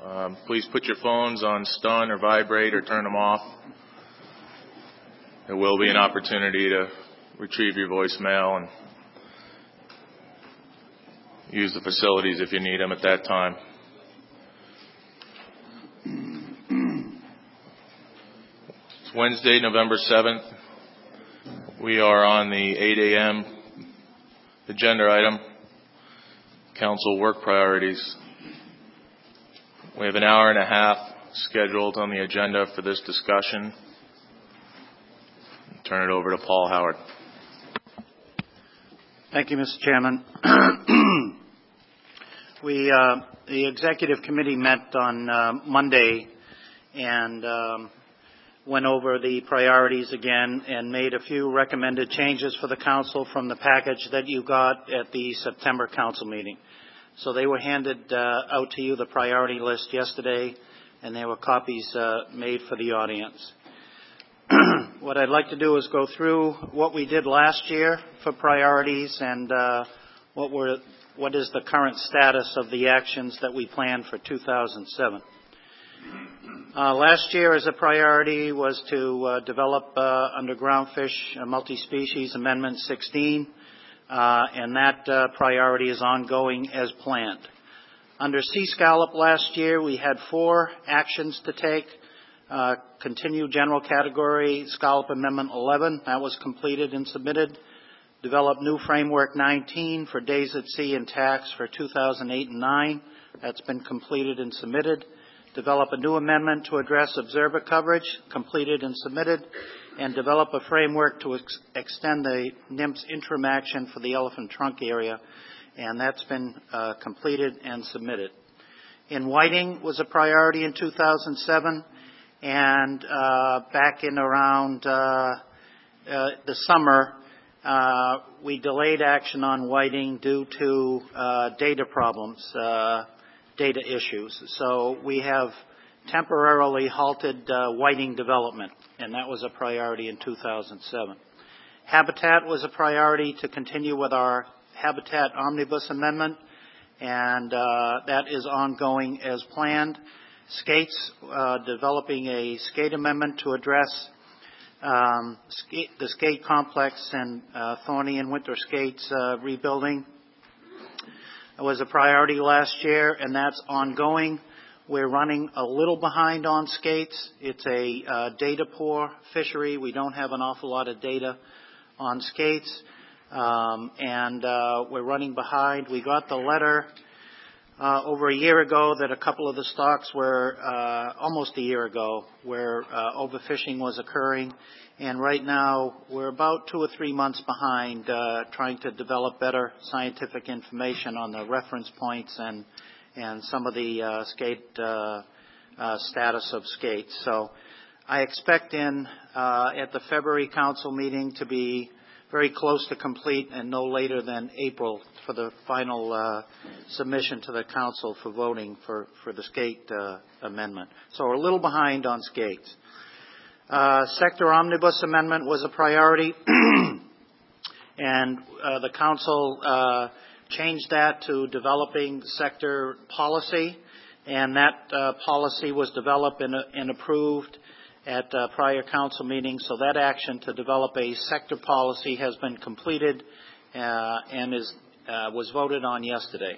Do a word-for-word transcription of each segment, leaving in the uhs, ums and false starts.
Um, please put your phones on stun or vibrate or turn them off. There will be an opportunity to retrieve your voicemail and use the facilities if you need them at that time. It's Wednesday, November seventh. We are on the eight a.m. agenda item, council work priorities. We have an hour and a half scheduled on the agenda for this discussion. I'll turn it over to Paul Howard. Thank you, Mister Chairman. we, uh, the executive committee met on uh, Monday and um, went over the priorities again and made a few recommended changes for the council from the package that you got at the September council meeting. So they were handed uh, out to you, the priority list, yesterday, and there were copies uh, made for the audience. What I'd like to do is go through what we did last year for priorities and uh, what were what is the current status of the actions that we planned for two thousand seven. Uh, last year, as a priority, was to uh, develop uh, under groundfish uh, multi-species amendment sixteen, uh, and that uh, priority is ongoing as planned. Under sea scallop last year, we had four actions to take. Uh, continue general category scallop amendment eleven, that was completed and submitted. Develop new framework nineteen for days at sea and tax for two thousand eight and nine, that's been completed and submitted. Develop a new amendment to address observer coverage, completed and submitted, and develop a framework to ex- extend the N I M S interim action for the elephant trunk area, and that's been uh, completed and submitted. In whiting was a priority in two thousand seven, and uh, back in around uh, uh, the summer, uh, we delayed action on whiting due to uh, data problems. Uh, data issues. So we have temporarily halted uh, whiting development, and that was a priority in two thousand seven. Habitat was a priority to continue with our Habitat Omnibus Amendment, and uh, that is ongoing as planned. Skates, uh, developing a skate amendment to address um, skate, the skate complex and uh, Thorny and Winter Skates uh, rebuilding. It was a priority last year, and that's ongoing. We're running a little behind on skates. It's a uh, data poor fishery. We don't have an awful lot of data on skates, um, and uh, we're running behind. We got the letter uh, over a year ago that a couple of the stocks were, uh, almost a year ago, where uh, overfishing was occurring. And right now, we're about two or three months behind uh, trying to develop better scientific information on the reference points and and some of the uh, skate uh, uh, status of skates. So I expect in uh, at the February Council meeting to be very close to complete and no later than April for the final uh, submission to the Council for voting for, for the skate uh, amendment. So we're a little behind on skates. Uh, sector omnibus amendment was a priority, and uh, the council uh, changed that to developing sector policy, and that uh, policy was developed and, uh, and approved at uh, prior council meetings. So that action to develop a sector policy has been completed uh, and is uh, was voted on yesterday.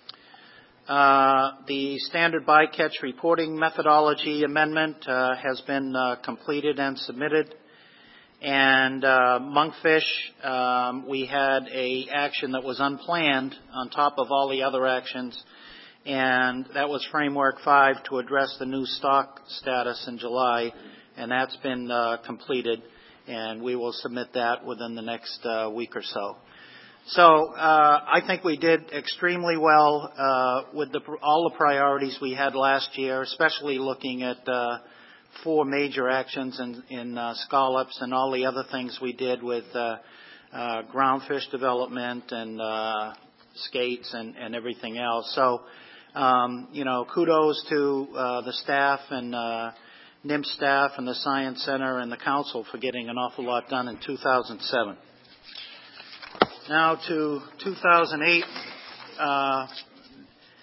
Uh, the standard bycatch reporting methodology amendment uh, has been uh, completed and submitted. And uh, monkfish, um, we had a action that was unplanned on top of all the other actions, and that was Framework five to address the new stock status in July, and that's been uh, completed, and we will submit that within the next uh, week or so. So uh, I think we did extremely well uh, with the, all the priorities we had last year, especially looking at uh, four major actions in, in uh, scallops and all the other things we did with uh, uh, groundfish development and uh, skates and, and everything else. So, um, you know, kudos to uh, the staff and uh, N I M S staff and the Science Center and the Council for getting an awful lot done in two thousand seven. Now to two thousand eight, uh,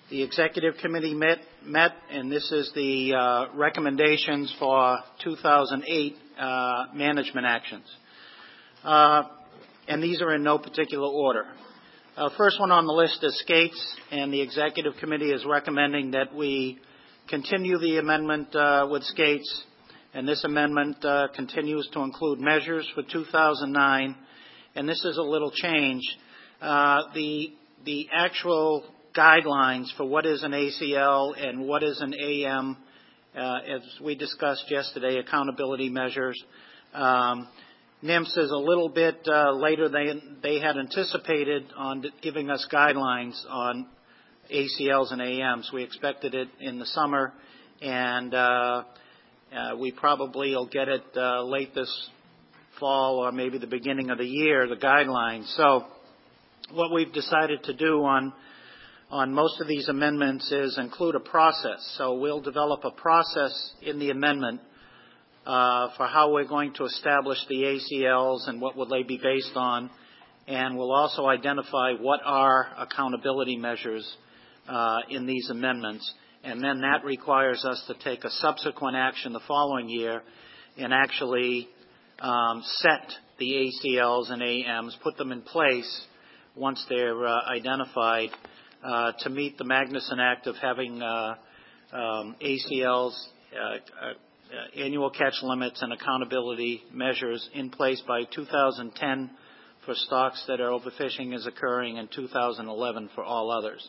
The Executive Committee met, met and this is the uh, recommendations for two thousand eight uh, management actions. Uh, and these are in no particular order. Uh, first one on the list is skates, and the Executive Committee is recommending that we continue the amendment uh, with skates, and this amendment uh, continues to include measures for two thousand nine, and this is a little change. Uh, the, the actual guidelines for what is an A C L and what is an A M, uh, as we discussed yesterday, accountability measures. Um, N I M S is a little bit uh, later than they had anticipated on giving us guidelines on A C Ls and A Ms. We expected it in the summer, and uh, uh, we probably will get it uh, late this fall or maybe the beginning of the year, the guidelines. So what we've decided to do on on most of these amendments is include a process. So we'll develop a process in the amendment uh, for how we're going to establish the A C Ls and what will they be based on. And we'll also identify what are accountability measures uh, in these amendments. And then that requires us to take a subsequent action the following year and actually um, set the A C Ls and A Ms, put them in place once they're uh, identified, Uh, to meet the Magnuson Act of having uh, um, A C Ls, uh, uh, annual catch limits, and accountability measures in place by two thousand ten for stocks that are overfishing is occurring, and two thousand eleven for all others.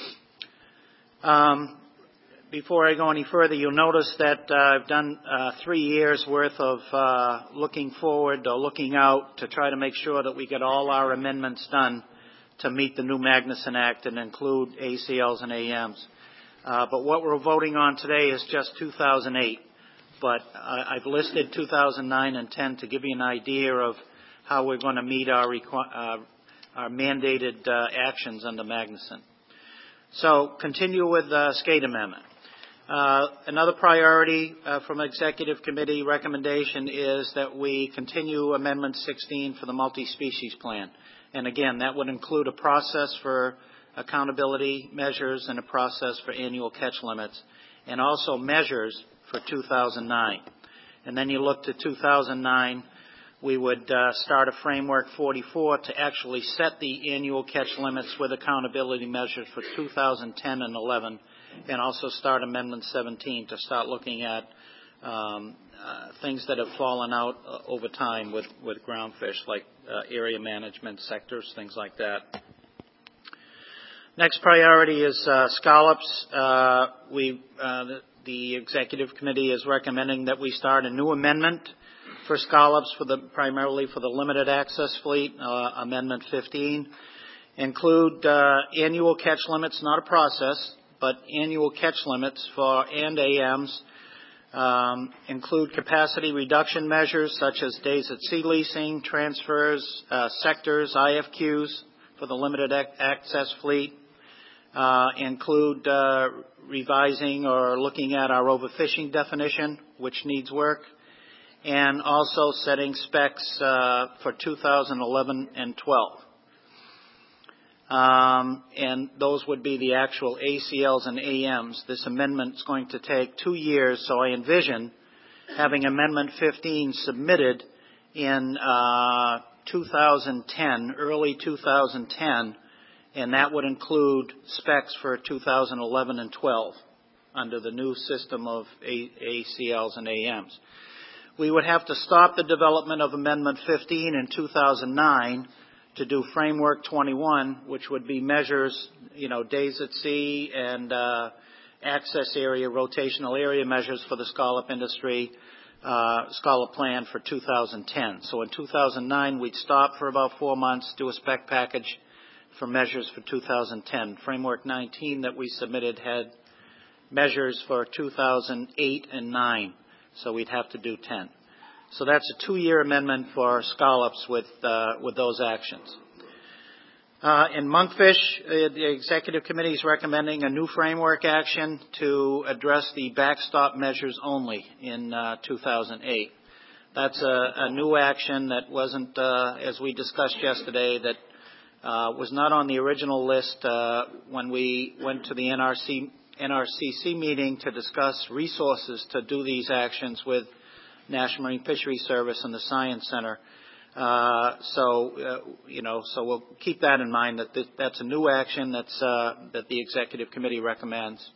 Um, before I go any further, you'll notice that uh, I've done uh, three years worth of uh, looking forward or looking out to try to make sure that we get all our amendments done to meet the new Magnuson Act and include A C Ls and A Ms. Uh, but what we're voting on today is just two thousand eight. But uh, I've listed two thousand nine and ten to give you an idea of how we're going to meet our, requ- uh, our mandated uh, actions under Magnuson. So continue with the skate amendment. Uh, another priority uh, from Executive Committee recommendation is that we continue Amendment sixteen for the multi-species plan. And again, that would include a process for accountability measures and a process for annual catch limits, and also measures for two thousand nine. And then you look to two thousand nine, we would uh, start a framework forty-four to actually set the annual catch limits with accountability measures for two thousand ten and eleven, and also start Amendment seventeen to start looking at um, uh, things that have fallen out uh, over time with, with groundfish, like uh, area management sectors, things like that. Next priority is uh, scallops. Uh, we, uh, the, the Executive Committee is recommending that we start a new amendment for scallops, for the, primarily for the limited access fleet, uh, Amendment fifteen. Include uh, annual catch limits, not a process, but annual catch limits for and A Ms. Um, include capacity reduction measures such as days at sea leasing, transfers, uh, sectors, I F Qs for the limited ac- access fleet. Uh, include uh, revising or looking at our overfishing definition, which needs work, and also setting specs uh, for two thousand eleven and twelve. Um, and those would be the actual A C Ls and A Ms. This amendment is going to take two years, so I envision having Amendment fifteen submitted in uh, two thousand ten, early two thousand ten, and that would include specs for two thousand eleven and twelve under the new system of A- ACLs and A Ms. We would have to stop the development of Amendment fifteen in two thousand nine to do Framework twenty-one, which would be measures, you know, days at sea and uh, access area, rotational area measures for the scallop industry, uh, scallop plan for two thousand ten. So in two thousand nine, we'd stop for about four months, do a spec package for measures for two thousand ten. Framework nineteen that we submitted had measures for two thousand eight and nine, so we'd have to do ten. So that's a two-year amendment for scallops with uh, with those actions. Uh, in monkfish, uh, the Executive Committee is recommending a new framework action to address the backstop measures only in uh, two thousand eight. That's a, a new action that wasn't, uh, as we discussed yesterday, that uh, was not on the original list uh, when we went to the N R C, N R C C meeting to discuss resources to do these actions with National Marine Fisheries Service and the Science Center. Uh, so, uh, you know, so we'll keep that in mind, that th- that's a new action that's, uh, that the Executive Committee recommends.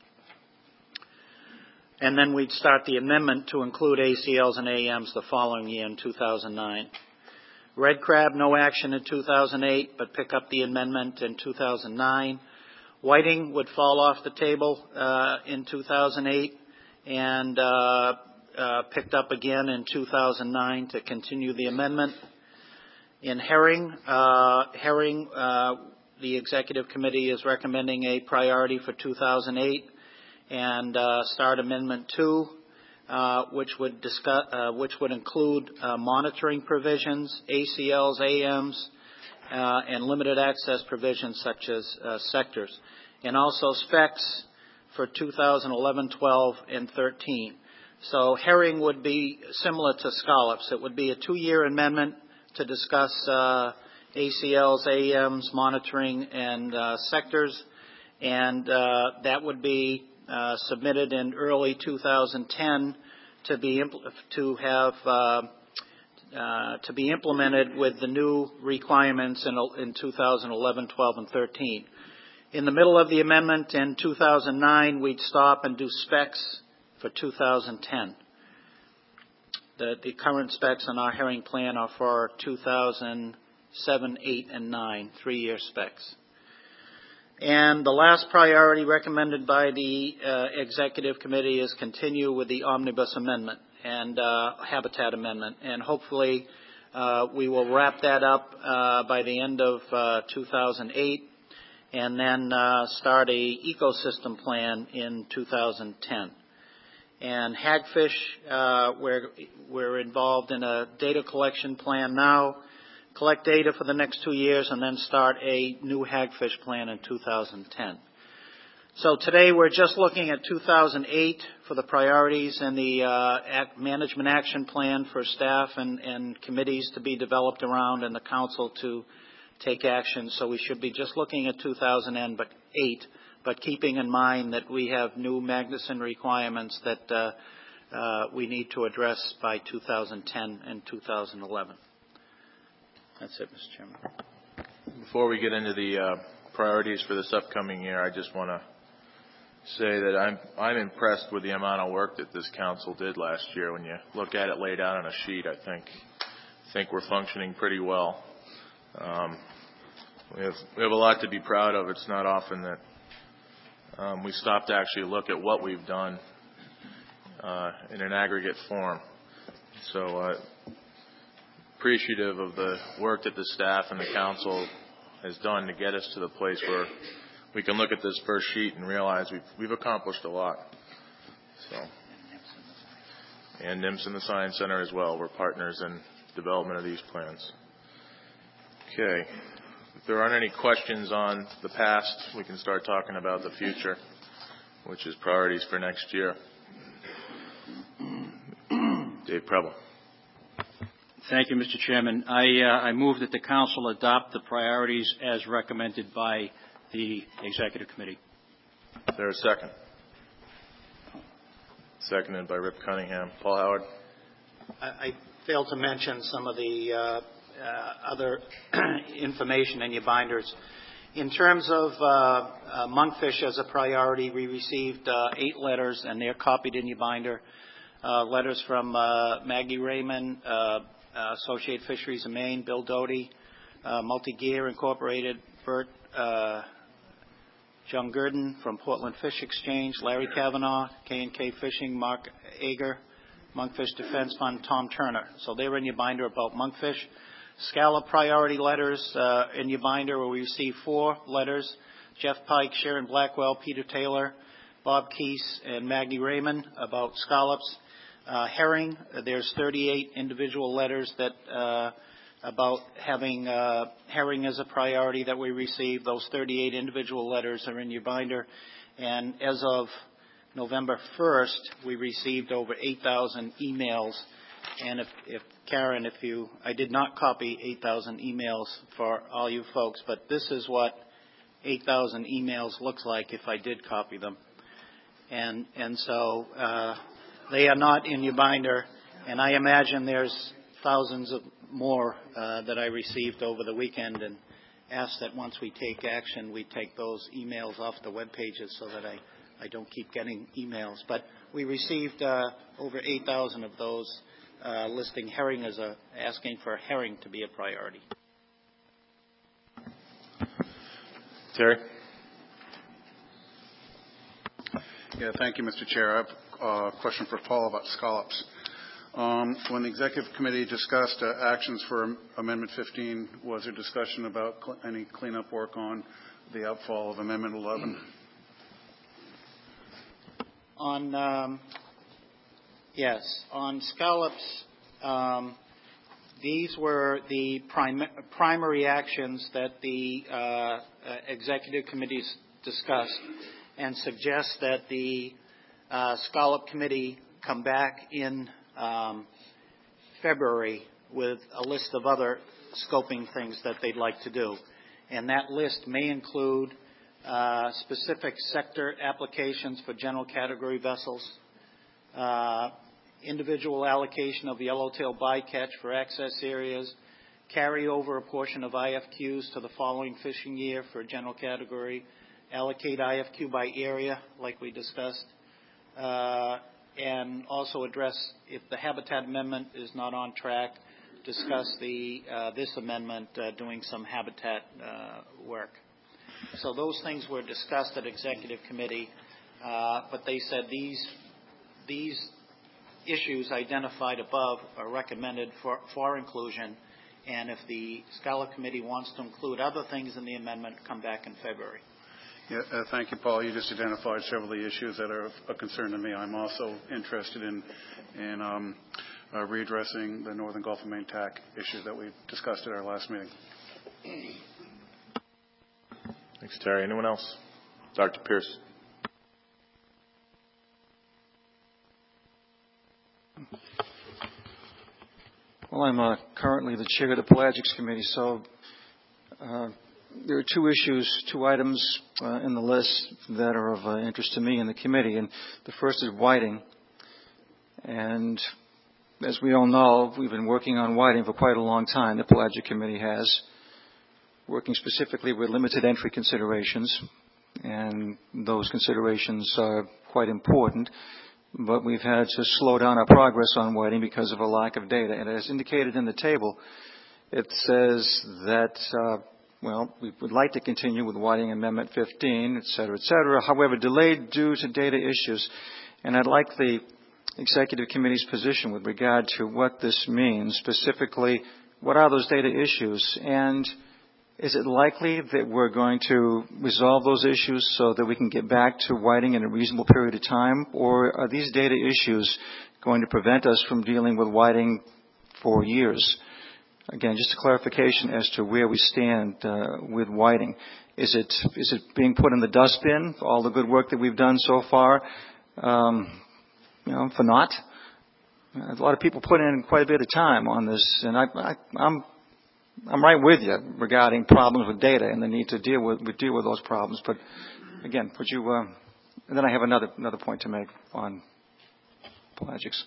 And then we'd start the amendment to include A C Ls and A Ms the following year in two thousand nine. Red crab, no action in two thousand eight, but pick up the amendment in two thousand nine. Whiting would fall off the table uh, in two thousand eight and uh, uh, picked up again in two thousand nine to continue the amendment. In herring, uh, herring, uh, the Executive Committee is recommending a priority for two thousand eight and uh, start Amendment two, uh, which would discuss, uh, which would include uh, monitoring provisions, A C Ls, A Ms, uh, and limited access provisions such as uh, sectors, and also specs for two thousand eleven, twelve, and thirteen. So herring would be similar to scallops. It would be a two-year amendment to discuss uh, A C Ls, A Ms, monitoring, and uh, sectors, and uh, that would be uh, submitted in early two thousand ten to be impl- to have uh, uh, to be implemented with the new requirements in, in two thousand eleven, twelve, and thirteen. In the middle of the amendment in two thousand nine, we'd stop and do specs for two thousand ten. The, the current specs on our herring plan are for two thousand seven, eight, and nine, three-year specs. And the last priority recommended by the uh, Executive Committee is continue with the Omnibus Amendment and uh, Habitat Amendment. And hopefully uh, we will wrap that up uh, by the end of uh, two thousand eight and then uh, start a ecosystem plan in two thousand ten. And hagfish, uh, we're, we're involved in a data collection plan now, collect data for the next two years, and then start a new hagfish plan in two thousand ten. So today we're just looking at two thousand eight for the priorities and the uh, act management action plan for staff and, and committees to be developed around and the council to take action. So we should be just looking at two thousand eight. But keeping in mind that we have new Magnuson requirements that uh, uh, we need to address by two thousand ten and two thousand eleven. That's it, Mister Chairman. Before we get into the uh, priorities for this upcoming year, I just want to say that I'm I'm impressed with the amount of work that this council did last year. When you look at it laid out on a sheet, I think I think we're functioning pretty well. Um, we have we have a lot to be proud of. It's not often that Um, we stopped to actually look at what we've done uh, in an aggregate form. So uh, appreciative of the work that the staff and the council has done to get us to the place where we can look at this first sheet and realize we've, we've accomplished a lot. So, and NIMS and the Science Center as well. We're partners in development of these plans. Okay. If there aren't any questions on the past, we can start talking about the future, which is priorities for next year. Dave Preble. Thank you, Mister Chairman. I, uh, I move that the Council adopt the priorities as recommended by the Executive Committee. Is there a second? Seconded by Rip Cunningham. Paul Howard. I, I failed to mention some of the uh, uh, other information in your binders. In terms of uh, uh, monkfish as a priority, we received uh, eight letters, and they're copied in your binder. Uh, letters from uh, Maggie Raymond, uh, uh, Associated Fisheries of Maine, Bill Doty, uh, Multi-Gear Incorporated, Bert uh, John Gurdon from Portland Fish Exchange, Larry Kavanaugh, K and K Fishing, Mark Ager, Monkfish Defense Fund, Tom Turner. So they were in your binder about monkfish. Scallop priority letters uh, in your binder where we received four letters. Jeff Pike, Sharon Blackwell, Peter Taylor, Bob Keese, and Maggie Raymond about scallops. Uh, herring, uh, there's thirty-eight individual letters that uh, about having uh, herring as a priority that we received. Those thirty-eight individual letters are in your binder. And as of November first, we received over eight thousand emails And if, if Karen, if you, I did not copy eight thousand emails for all you folks, but this is what eight thousand emails looks like if I did copy them. And, and so uh, they are not in your binder, and I imagine there's thousands of more uh, that I received over the weekend, and ask that once we take action, we take those emails off the web pages so that I, I don't keep getting emails. But we received uh, over eight thousand of those uh, listing herring as a, asking for herring to be a priority. Terry? Yeah, thank you, Mister Chair. I have a question for Paul about scallops. Um, when the Executive Committee discussed uh, actions for Amendment fifteen, was there discussion about cl- any cleanup work on the outfall of Amendment eleven? On um, yes, on scallops, um, these were the prim- primary actions that the uh, uh, Executive Committees discussed, and suggest that the uh, Scallop Committee come back in um, February with a list of other scoping things that they'd like to do. And that list may include uh, specific sector applications for general category vessels, uh, individual allocation of yellowtail bycatch for access areas, carry over a portion of I F Qs to the following fishing year for general category, allocate I F Q by area, like we discussed, uh, and also address, if the habitat amendment is not on track, discuss the uh, this amendment uh, doing some habitat uh, work. So those things were discussed at Executive Committee, uh, but they said these these issues identified above are recommended for, for inclusion, and if the Scallop Committee wants to include other things in the amendment, come back in February. Yeah, uh, thank you, Paul. You just identified several of the issues that are of a concern to me. I'm also interested in in um, uh, readdressing the Northern Gulf of Maine T A C issue that we discussed at our last meeting. Thanks, Terry. Anyone else? Doctor Pierce. Well, I'm uh, currently the chair of the Pelagics Committee, so uh, there are two issues, two items uh, in the list that are of uh, interest to me and the committee. And the first is whiting. And as we all know, we've been working on whiting for quite a long time. The Pelagic Committee has, working specifically with limited entry considerations. And those considerations are quite important. But we've had to slow down our progress on whiting because of a lack of data. And as indicated in the table, it says that, uh, well, we would like to continue with Whiting Amendment fifteen, et cetera, et cetera. However, delayed due to data issues. And I'd like the Executive Committee's position with regard to what this means. Specifically, what are those data issues? And is it likely that we're going to resolve those issues so that we can get back to whiting in a reasonable period of time? Or are these data issues going to prevent us from dealing with whiting for years? Again, just a clarification as to where we stand uh, with whiting. Is it is it being put in the dustbin for all the good work that we've done so far? Um, you know, for naught? A lot of people put in quite a bit of time on this, and I, I, I'm I'm right with you regarding problems with data and the need to deal with we deal with those problems. But again, would you? Uh, and then I have another another point to make on pelagics.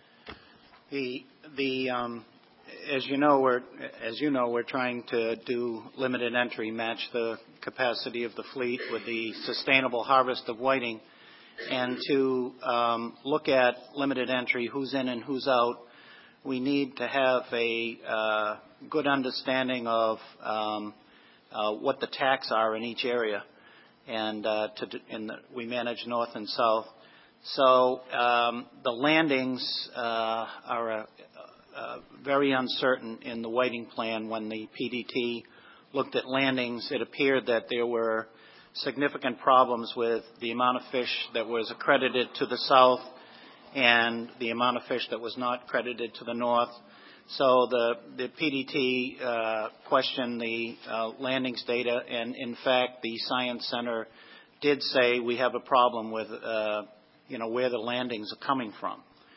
The the um, as you know we're as you know we're trying to do limited entry, match the capacity of the fleet with the sustainable harvest of whiting, and to um, look at limited entry, who's in and who's out. We need to have a uh, good understanding of um, uh, what the tax are in each area, and uh, to, in the, we manage north and south. So um, the landings uh, are a, a very uncertain in the whiting plan. When the P D T looked at landings, it appeared that there were significant problems with the amount of fish that was accredited to the south and the amount of fish that was not credited to the north. So the, the P D T uh, questioned the uh, landings data, and in fact the Science Center did say we have a problem with uh, you know, where the landings are coming from.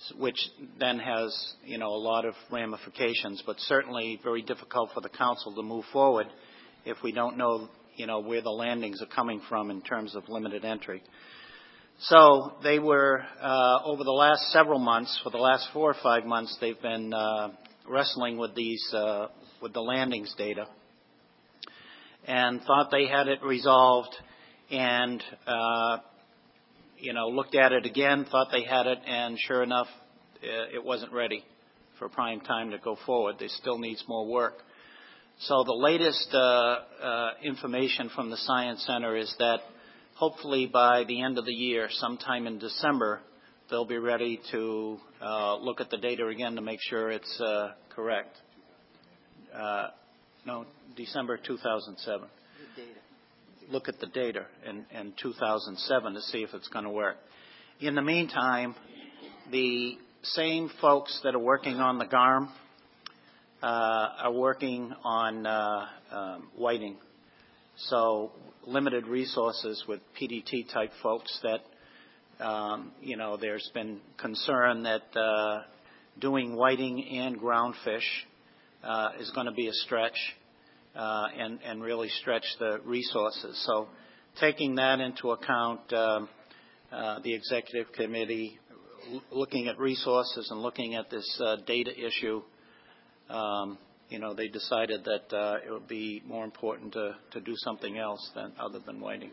which then has, you know, a lot of ramifications, but certainly very difficult for the council to move forward if we don't know, you know, where the landings are coming from in terms of limited entry. So they were, uh, over the last several months, for the last four or five months, they've been uh, wrestling with these, uh, with the landings data, and thought they had it resolved, and uh, you know, looked at it again, thought they had it, and sure enough, it wasn't ready for prime time to go forward. There still needs more work. So the latest uh, uh, information from the Science Center is that hopefully by the end of the year, sometime in December, they'll be ready to uh, look at the data again to make sure it's uh, correct. Uh, no, December two thousand seven. Look at the data in, in two thousand seven to see if it's going to work. In the meantime, the same folks that are working on the G A R M uh, are working on uh, um, whiting. So limited resources with P D T type folks that, um, you know, there's been concern that uh, doing whiting and groundfish uh, is going to be a stretch. Uh, and, and really stretch the resources. So taking that into account, um, uh, the executive committee l- looking at resources and looking at this uh, data issue, um, you know, they decided that uh, it would be more important to, to do something else than other than waiting.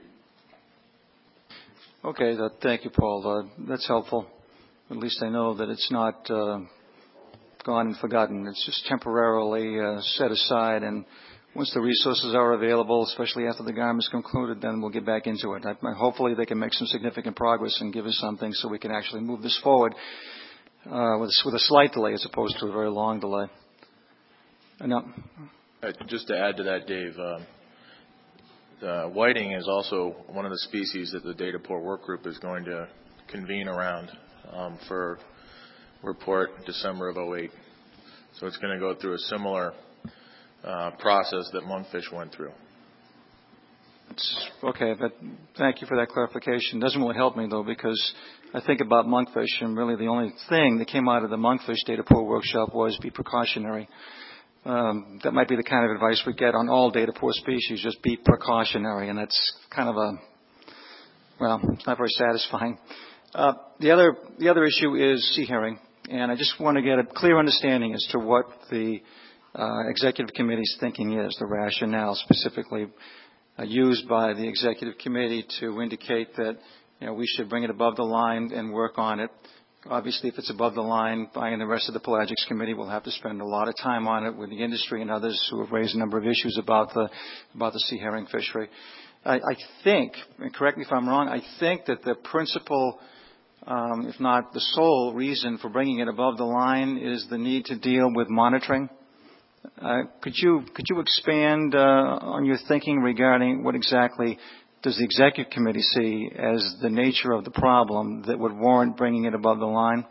Okay, that, thank you, Paul. Uh, that's helpful. At least I know that it's not uh, gone and forgotten. It's just temporarily uh, set aside, and once the resources are available, especially after the G A R M is concluded, then we'll get back into it. I, hopefully they can make some significant progress and give us something so we can actually move this forward uh, with, with a slight delay as opposed to a very long delay. Uh, no. Uh, just to add to that, Dave, um, the whiting is also one of the species that the Data Port Work Group is going to convene around um, for report December of oh eight. So it's going to go through a similar Uh, process that monkfish went through. It's, okay, but thank you for that clarification. Doesn't really help me though, because I think about monkfish, and really the only thing that came out of the monkfish data pool workshop was be precautionary. Um, that might be the kind of advice we get on all data pool species, just be precautionary, and that's kind of a, well, it's not very satisfying. Uh, the other the other issue is sea herring, and I just want to get a clear understanding as to what the Uh, executive committee's thinking is, the rationale specifically uh, used by the executive committee to indicate that, you know, we should bring it above the line and work on it. Obviously, if it's above the line, I and the rest of the Pelagics committee will have to spend a lot of time on it with the industry and others who have raised a number of issues about the about the sea herring fishery. I, I think, and correct me if I'm wrong, I think that the principal, um, if not the sole reason for bringing it above the line is the need to deal with monitoring. Uh, could you could you expand uh, on your thinking regarding what exactly does the executive committee see as the nature of the problem that would warrant bringing it above the line?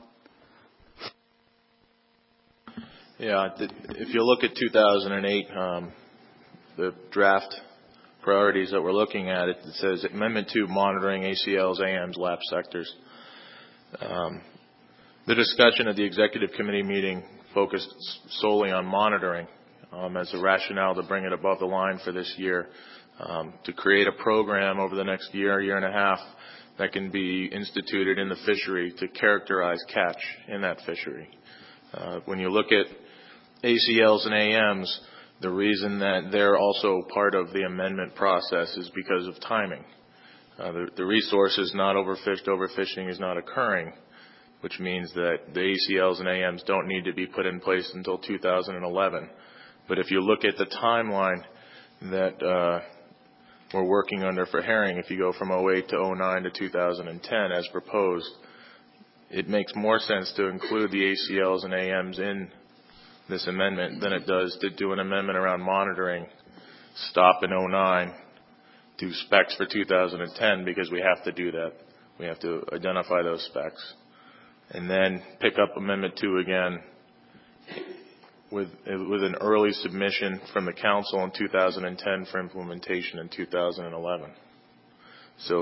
Yeah, if you look at two thousand eight, um, the draft priorities that we're looking at, it says Amendment two, monitoring A C Ls, A Ms, lap sectors. Um, the discussion at the executive committee meeting focused solely on monitoring um, as a rationale to bring it above the line for this year, um, to create a program over the next year, year and a half that can be instituted in the fishery to characterize catch in that fishery. Uh, when you look at A C Ls and A Ms, the reason that they're also part of the amendment process is because of timing. Uh, the, the resource is not overfished, overfishing is not occurring, which means that the A C Ls and A Ms don't need to be put in place until two thousand eleven. But if you look at the timeline that uh, we're working under for herring, if you go from oh eight to oh nine to two thousand ten as proposed, it makes more sense to include the A C Ls and A Ms in this amendment than it does to do an amendment around monitoring, stop in oh nine, do specs for two thousand ten, because we have to do that. We have to identify those specs. And then pick up Amendment two again with with an early submission from the Council in two thousand ten for implementation in two thousand eleven. So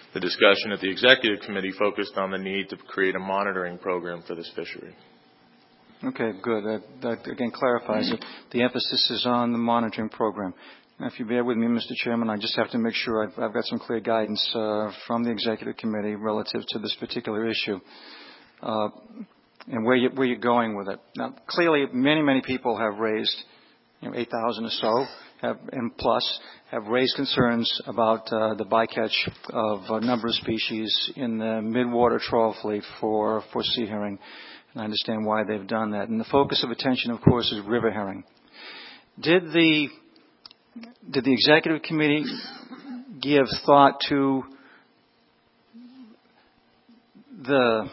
The discussion at the Executive Committee focused on the need to create a monitoring program for this fishery. Okay, good. That, that again clarifies it. The emphasis is on the monitoring program. Now, if you bear with me, Mister Chairman, I just have to make sure I've, I've got some clear guidance uh, from the Executive Committee relative to this particular issue uh, and where, you, where you're going with it. Now, clearly, many, many people have raised, you know, eight thousand or so, have, and plus, have raised concerns about uh, the bycatch of a number of species in the midwater trawl fleet for, for sea herring. And I understand why they've done that. And the focus of attention, of course, is river herring. Did the Did the Executive Committee give thought to the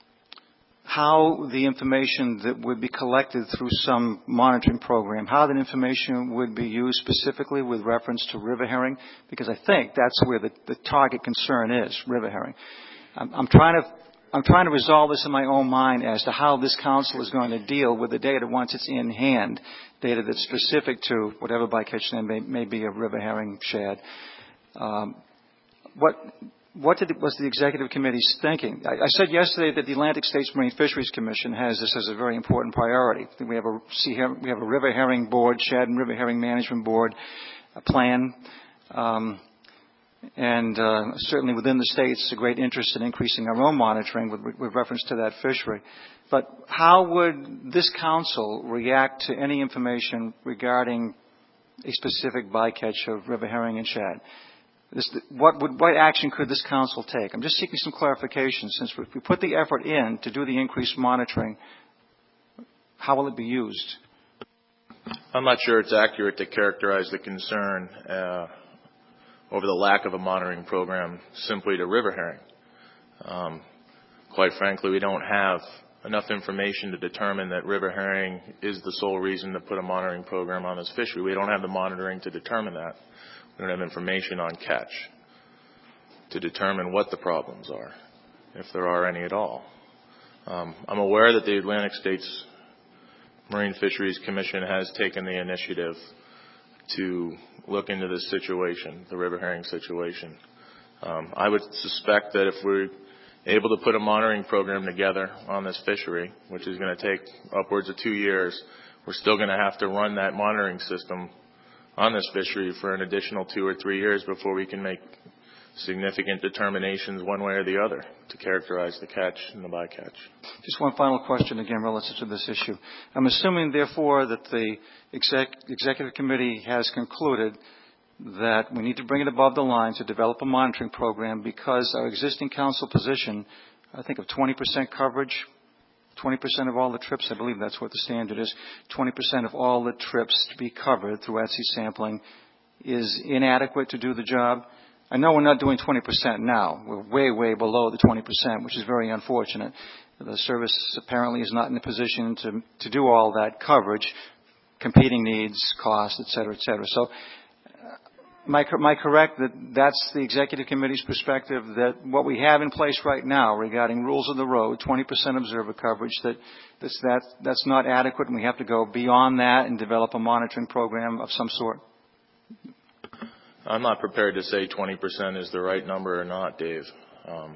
how the information that would be collected through some monitoring program, how that information would be used specifically with reference to river herring? Because I think that's where the, the target concern is, river herring. I'm, I'm trying to I'm trying to resolve this in my own mind as to how this council is going to deal with the data once it's in hand, data that's specific to whatever bycatch land may, may be of river herring, shad. Um, what what did, was the Executive Committee's thinking? I, I said yesterday that the Atlantic States Marine Fisheries Commission has this as a very important priority. We have a sea her- we have a river herring board, shad and river herring management board, a plan. Um, And uh, certainly within the states, a great interest in increasing our own monitoring with, with reference to that fishery. But how would this council react to any information regarding a specific bycatch of river herring and shad? This, what, would, what action could this council take? I'm just seeking some clarification. Since we, we put the effort in to do the increased monitoring, how will it be used? I'm not sure it's accurate to characterize the concern uh, over the lack of a monitoring program simply to river herring. Um, quite frankly, we don't have enough information to determine that river herring is the sole reason to put a monitoring program on this fishery. We don't have the monitoring to determine that. We don't have information on catch to determine what the problems are, if there are any at all. Um, I'm aware that the Atlantic States Marine Fisheries Commission has taken the initiative to look into this situation, the river herring situation. Um, I would suspect that if we're able to put a monitoring program together on this fishery, which is going to take upwards of two years, we're still going to have to run that monitoring system on this fishery for an additional two or three years before we can make significant determinations one way or the other to characterize the catch and the bycatch. Just one final question again relative to this issue. I'm assuming, therefore, that the exec, Executive Committee has concluded that we need to bring it above the line to develop a monitoring program because our existing council position, I think of twenty percent coverage, twenty percent of all the trips, I believe that's what the standard is, twenty percent of all the trips to be covered through at-sea sampling is inadequate to do the job. I know we're not doing twenty percent now. We're way, way below the twenty percent, which is very unfortunate. The service apparently is not in a position to, to do all that coverage, competing needs, costs, et cetera, et cetera. So uh, am, I, am I correct that that's the Executive Committee's perspective, that what we have in place right now regarding rules of the road, twenty percent observer coverage, that that's, that, that's not adequate and we have to go beyond that and develop a monitoring program of some sort? I'm not prepared to say twenty percent is the right number or not, Dave. Um,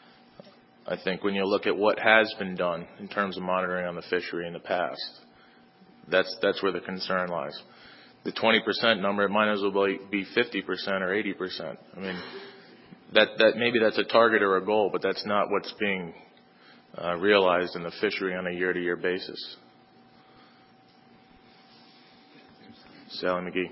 I think when you look at what has been done in terms of monitoring on the fishery in the past, that's that's where the concern lies. The twenty percent number, it might as well be fifty percent or eighty percent. I mean, that, that maybe that's a target or a goal, but that's not what's being uh, realized in the fishery on a year-to-year basis. Sally McGee.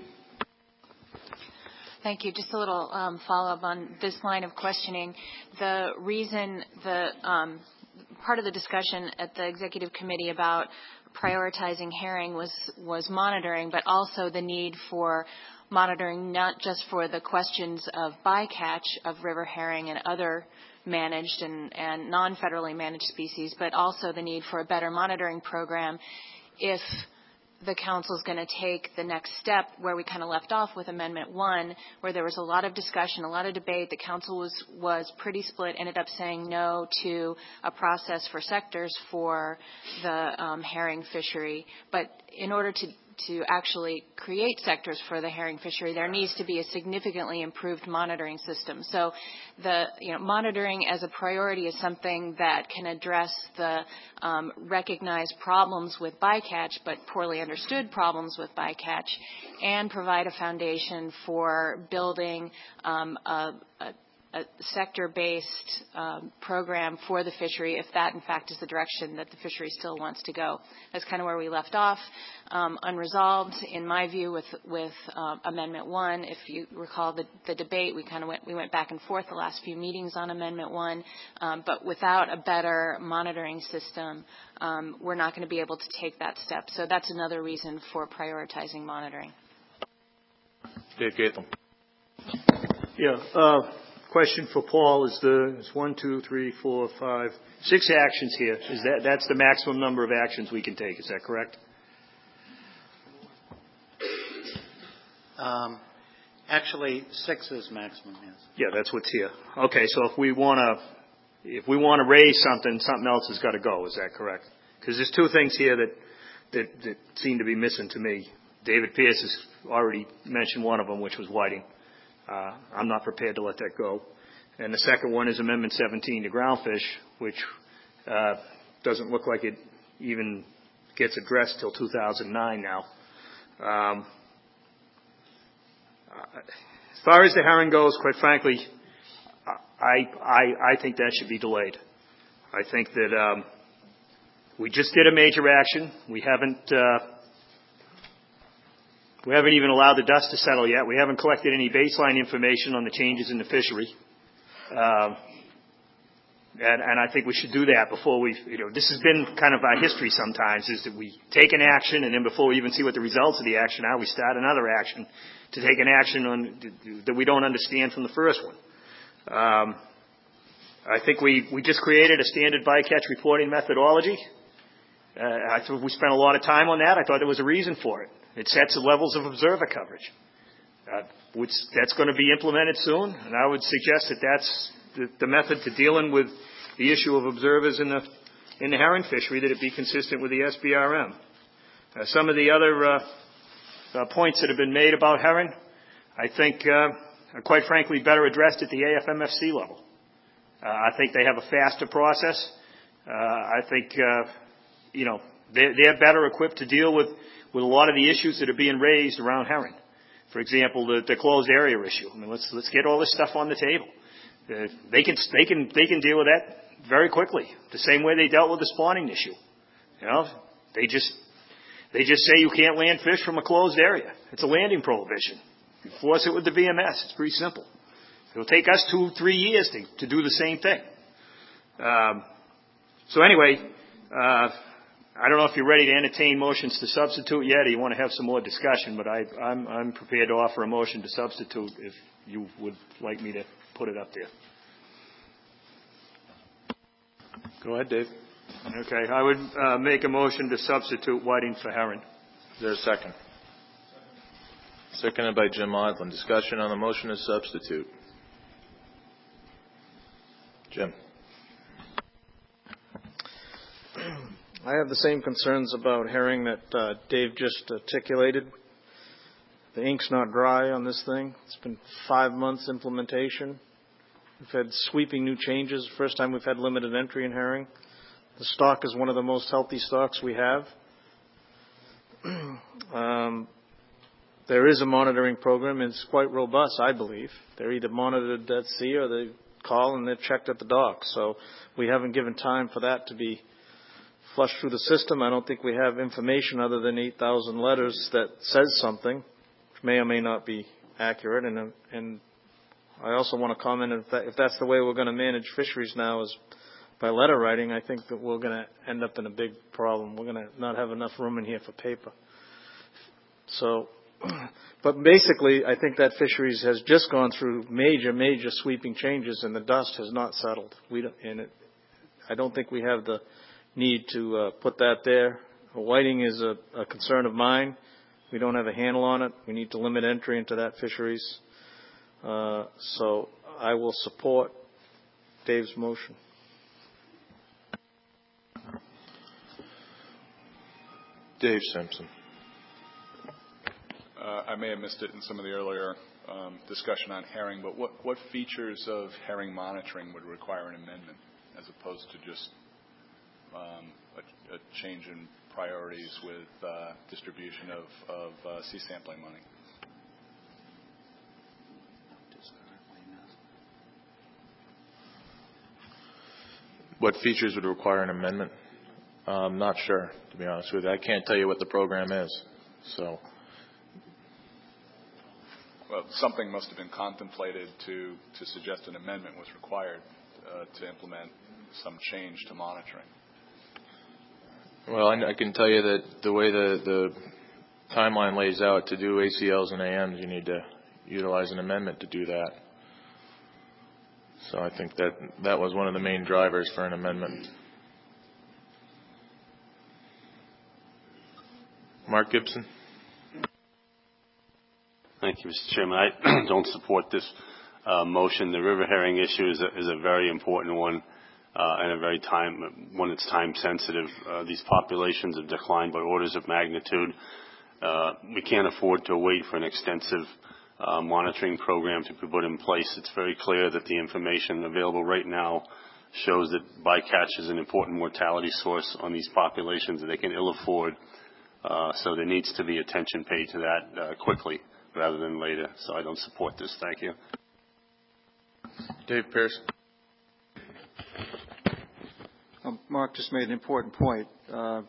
Thank you. Just a little um, follow-up on this line of questioning. The reason, the um, part of the discussion at the Executive Committee about prioritizing herring was, was monitoring, but also the need for monitoring not just for the questions of bycatch of river herring and other managed and, and non-federally managed species, but also the need for a better monitoring program if the council is going to take the next step where we kind of left off with Amendment one, where there was a lot of discussion, a lot of debate. The council was, was pretty split, ended up saying no to a process for sectors for the um, herring fishery. But in order to, to actually create sectors for the herring fishery, there needs to be a significantly improved monitoring system. So the you know, monitoring as a priority is something that can address the um, recognized problems with bycatch, but poorly understood problems with bycatch, and provide a foundation for building um, a, a a sector-based um, program for the fishery, if that, in fact, is the direction that the fishery still wants to go. That's kind of where we left off, um, unresolved, in my view, with with um, Amendment One. If you recall the, the debate, we kind of went we went back and forth the last few meetings on Amendment One, um, but without a better monitoring system, um, we're not going to be able to take that step. So that's another reason for prioritizing monitoring. Dave Gaethel. Yeah. Uh, Question for Paul is the it's one, two, three, four, five, six actions here. Is that that's the maximum number of actions we can take? Is that correct? Um, actually, six is maximum. Yes. Yeah, that's what's here. Okay, so if we want to if we want to raise something, something else has got to go. Is that correct? Because there's two things here that, that that seem to be missing to me. David Pierce has already mentioned one of them, which was whiting. Uh, I'm not prepared to let that go. And the second one is Amendment seventeen to groundfish, which uh, doesn't look like it even gets addressed till two thousand nine now. Um, as far as the herring goes, quite frankly, I, I, I think that should be delayed. I think that um, we just did a major action. We haven't... Uh, We haven't even allowed the dust to settle yet. We haven't collected any baseline information on the changes in the fishery. Um, and, and I think we should do that before we, you know, this has been kind of our history sometimes, is that we take an action and then before we even see what the results of the action are, we start another action to take an action on that we don't understand from the first one. Um, I think we, we just created a standard bycatch reporting methodology. Uh, I thought we spent a lot of time on that. I thought there was a reason for it. It sets the levels of observer coverage. Uh, which, that's going to be implemented soon, and I would suggest that that's the, the method to dealing with the issue of observers in the in the herring fishery, that it be consistent with the S B R M. Uh, some of the other uh, uh, points that have been made about herring, I think, uh, are quite frankly better addressed at the A F M F C level. Uh, I think they have a faster process. Uh, I think, uh, you know, they're, they're better equipped to deal with with a lot of the issues that are being raised around herring. For example, the, the closed area issue. I mean, let's let's get all this stuff on the table. Uh, they can they can they can deal with that very quickly, the same way they dealt with the spawning issue. You know, they just they just say you can't land fish from a closed area. It's a landing prohibition. You force it with the V M S. It's pretty simple. It'll take us two three years to to do the same thing. Um, so anyway. Uh, I don't know if you're ready to entertain motions to substitute yet, or you want to have some more discussion, but I, I'm, I'm prepared to offer a motion to substitute if you would like me to put it up there. Go ahead, Dave. Okay, I would uh, make a motion to substitute whiting for herring. Is there a second? Seconded by Jim Odland. Discussion on the motion to substitute. Jim. I have the same concerns about herring that uh, Dave just articulated. The ink's not dry on this thing. It's been five months implementation. We've had sweeping new changes. First time we've had limited entry in herring. The stock is one of the most healthy stocks we have. um, there is a monitoring program. It's quite robust, I believe. They're either monitored at sea or they call and they're checked at the dock. So we haven't given time for that to be flushed through the system. I don't think we have information other than eight thousand letters that says something, which may or may not be accurate. And, and I also want to comment, if, that, if that's the way we're going to manage fisheries now is by letter writing, I think that we're going to end up in a big problem. We're going to not have enough room in here for paper. So, but basically, I think that fisheries has just gone through major, major sweeping changes, and the dust has not settled. We don't, and it, I don't think we have the need to uh, put that there. Whiting is a, a concern of mine. We don't have a handle on it. We need to limit entry into that fisheries. Uh, so I will support Dave's motion. Dave Simpson. Uh, I may have missed it in some of the earlier um, discussion on herring, but what, what features of herring monitoring would require an amendment as opposed to just um, a, a change in priorities with uh, distribution of, of uh, sea sampling money? What features would require an amendment? I'm not sure, to be honest with you. I can't tell you what the program is. So, well, something must have been contemplated to, to suggest an amendment was required uh, to implement some change to monitoring. Well, I, I can tell you that the way the, the timeline lays out to do A C Ls and A Ms, you need to utilize an amendment to do that. So I think that that was one of the main drivers for an amendment. Mark Gibson. Thank you, Mister Chairman. I don't support this uh, motion. The river herring issue is a, is a very important one uh, and a very time one that's time sensitive. Uh, these populations have declined by orders of magnitude. Uh, we can't afford to wait for an extensive uh, monitoring program to be put in place. It's very clear that the information available right now shows that bycatch is an important mortality source on these populations that they can ill afford. Uh, so there needs to be attention paid to that uh, quickly rather than later. So I don't support this. Thank you. Dave Pierce. Um, Mark just made an important point. Uh,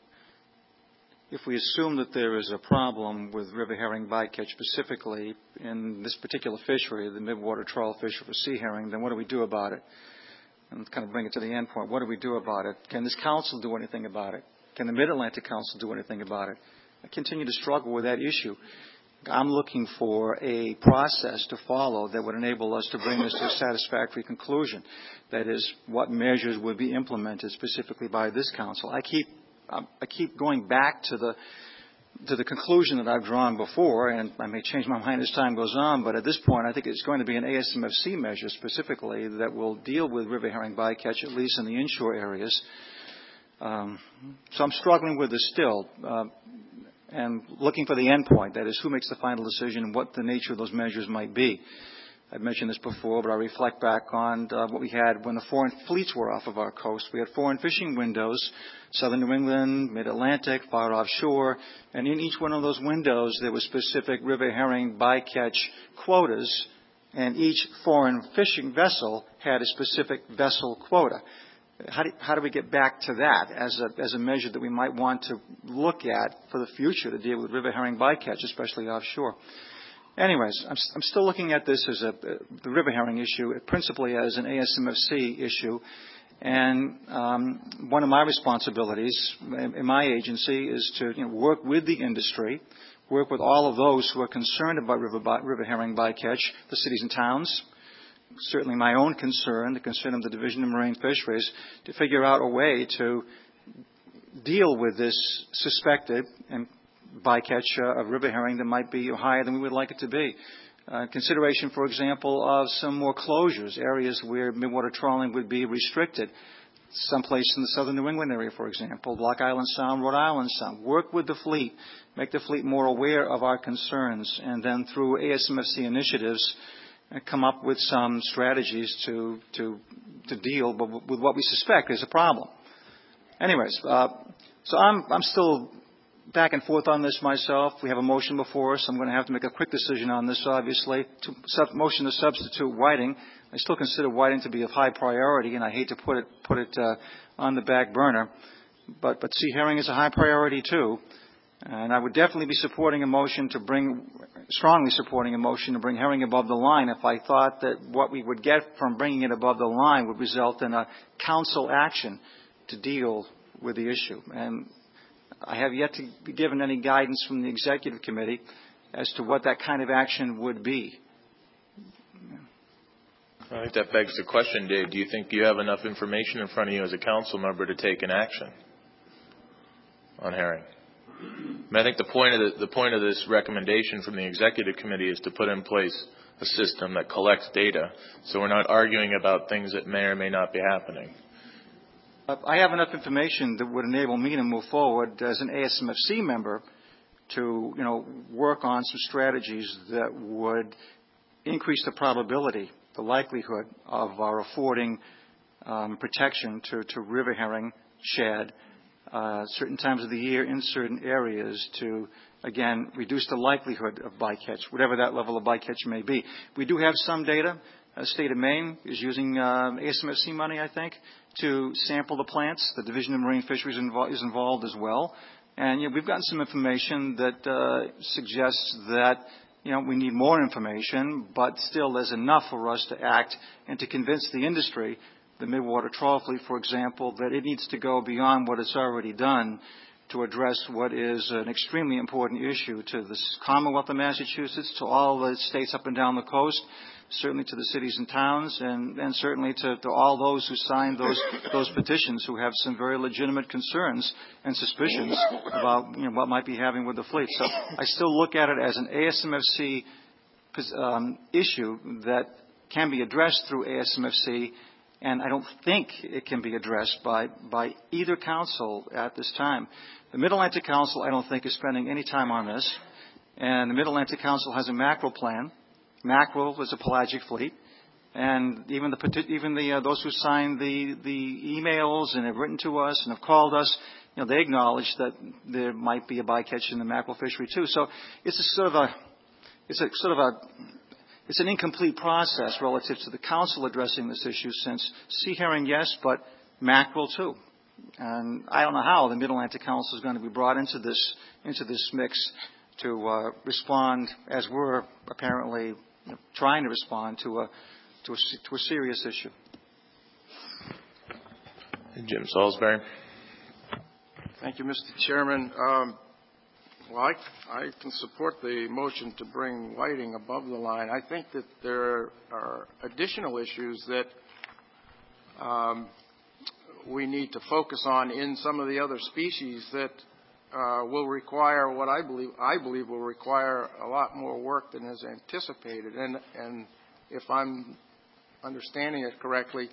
if we assume that there is a problem with river herring bycatch specifically in this particular fishery, the midwater trawl fishery for sea herring, then what do we do about it? And kind of bring it to the end point. What do we do about it? Can this council do anything about it? Can the Mid-Atlantic Council do anything about it? I continue to struggle with that issue. I'm looking for a process to follow that would enable us to bring this to a satisfactory conclusion. That is, what measures would be implemented specifically by this council. I keep, I keep going back to the, to the conclusion that I've drawn before, and I may change my mind as time goes on, but at this point I think it's going to be an A S M F C measure specifically that will deal with river herring bycatch, at least in the inshore areas. Um, so I'm struggling with this still. Uh, and looking for the end point, that is, who makes the final decision and what the nature of those measures might be. I've mentioned this before, but I reflect back on uh, what we had when the foreign fleets were off of our coast. We had foreign fishing windows, southern New England, mid-Atlantic, far offshore, and in each one of those windows there were specific river herring bycatch quotas, and each foreign fishing vessel had a specific vessel quota. How do, how do we get back to that as a, as a measure that we might want to look at for the future to deal with river herring bycatch, especially offshore? Anyways, I'm, I'm still looking at this as a, the river herring issue, principally as an A S M F C issue. And um, one of my responsibilities in, in my agency is to you know, work with the industry, work with all of those who are concerned about river, river herring bycatch, the cities and towns, certainly my own concern, the concern of the Division of Marine Fisheries, to figure out a way to deal with this suspected and bycatch uh, of river herring that might be higher than we would like it to be. Uh, consideration, for example, of some more closures, areas where midwater trawling would be restricted. Someplace in the southern New England area, for example, Block Island Sound, Rhode Island Sound. Work with the fleet, make the fleet more aware of our concerns, and then through A S M F C initiatives, come up with some strategies to to to deal with what we suspect is a problem. Anyways, uh, so I'm I'm still back and forth on this myself. We have a motion before us. I'm going to have to make a quick decision on this, obviously. To sub, motion to substitute whiting. I still consider whiting to be of high priority, and I hate to put it put it uh, on the back burner. But but sea herring is a high priority too. And I would definitely be supporting a motion to bring, strongly supporting a motion to bring herring above the line if I thought that what we would get from bringing it above the line would result in a council action to deal with the issue. And I have yet to be given any guidance from the executive committee as to what that kind of action would be. I think that begs the question, Dave. Do you think you have enough information in front of you as a council member to take an action on herring? I, mean, I think the point of the, the point of this recommendation from the executive committee is to put in place a system that collects data, so we're not arguing about things that may or may not be happening. I have enough information that would enable me to move forward as an A S M F C member to, you know, work on some strategies that would increase the probability, the likelihood of our affording um, protection to, to river herring, shad, uh, certain times of the year in certain areas to, again, reduce the likelihood of bycatch, whatever that level of bycatch may be. We do have some data. The state of Maine is using um, A S M F C money, I think, to sample the plants. The Division of Marine Fisheries invo- is involved as well. And you know, we've gotten some information that uh, suggests that you know, we need more information, but still there's enough for us to act and to convince the industry, the Midwater Trawler Fleet, for example, that it needs to go beyond what it's already done to address what is an extremely important issue to the Commonwealth of Massachusetts, to all the states up and down the coast, certainly to the cities and towns, and, and certainly to, to all those who signed those, those petitions who have some very legitimate concerns and suspicions about you know, what might be happening with the fleet. So I still look at it as an A S M F C um, issue that can be addressed through A S M F C, and I don't think it can be addressed by, by either council at this time. The Mid-Atlantic Council, I don't think, is spending any time on this, and the Mid-Atlantic Council has a mackerel plan. Mackerel is a pelagic fleet, and even the even the uh, those who signed the the emails and have written to us and have called us, you know, they acknowledge that there might be a bycatch in the mackerel fishery too. So it's a sort of a it's a sort of a it's an incomplete process relative to the council addressing this issue, since sea herring, yes, but mackerel too. And I don't know how the Mid-Atlantic Council is going to be brought into this into this mix to uh, respond, as we're apparently you know, trying to respond to a, to a to a serious issue. Jim Salisbury. Thank you, Mister Chairman. Um, well, I, I can support the motion to bring whiting above the line. I think that there are additional issues that um, we need to focus on in some of the other species that Uh, will require what I believe I believe will require a lot more work than is anticipated. And, and if I'm understanding it correctly,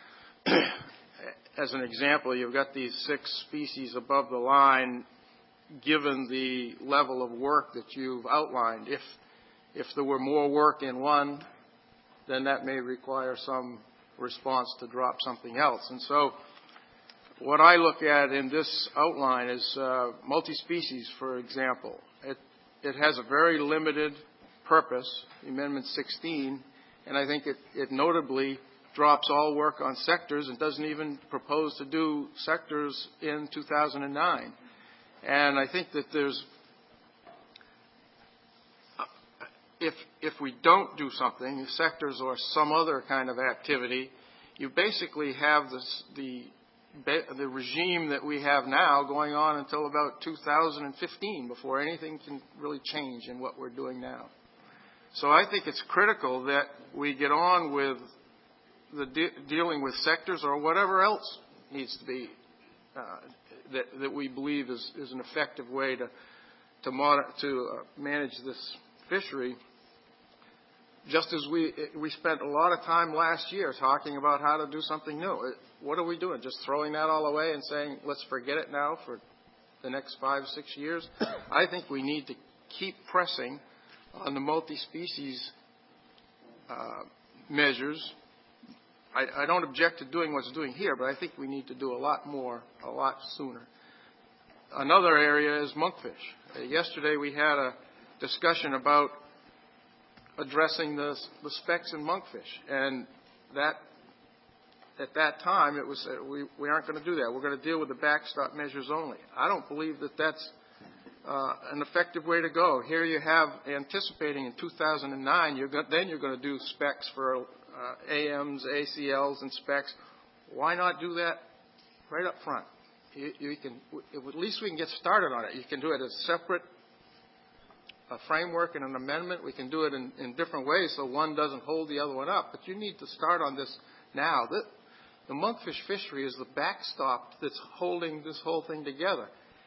as an example, you've got these six species above the line. Given the level of work that you've outlined, if if there were more work in one, then that may require some response to drop something else. And so, what I look at in this outline is uh, multi-species, for example. It, it has a very limited purpose, Amendment sixteen, and I think it, it notably drops all work on sectors and doesn't even propose to do sectors in two thousand nine. And I think that there's, if, if we don't do something, sectors or some other kind of activity, you basically have this, the the regime that we have now going on until about two thousand fifteen before anything can really change in what we're doing now. So I think it's critical that we get on with the de- dealing with sectors or whatever else needs to be uh, that, that we believe is, is an effective way to to, mod- to uh, manage this fishery. Just as we we spent a lot of time last year talking about how to do something new. It, What are we doing? Just throwing that all away and saying, let's forget it now for the next five, six years? I think we need to keep pressing on the multi-species uh, measures. I, I don't object to doing what's doing here, but I think we need to do a lot more, a lot sooner. Another area is monkfish. Uh, yesterday we had a discussion about addressing the, the specs in monkfish, and that at that time, it was uh, we, we aren't going to do that. We're going to deal with the backstop measures only. I don't believe that that's uh, an effective way to go. Here you have anticipating in two thousand nine, you're go- then you're going to do specs for uh, A Ms, A C Ls, and specs. Why not do that right up front? You, you can, at least we can get started on it. You can do it as separate a framework and an amendment. We can do it in, in different ways so one doesn't hold the other one up. But you need to start on this now. That, The monkfish fishery is the backstop that's holding this whole thing together.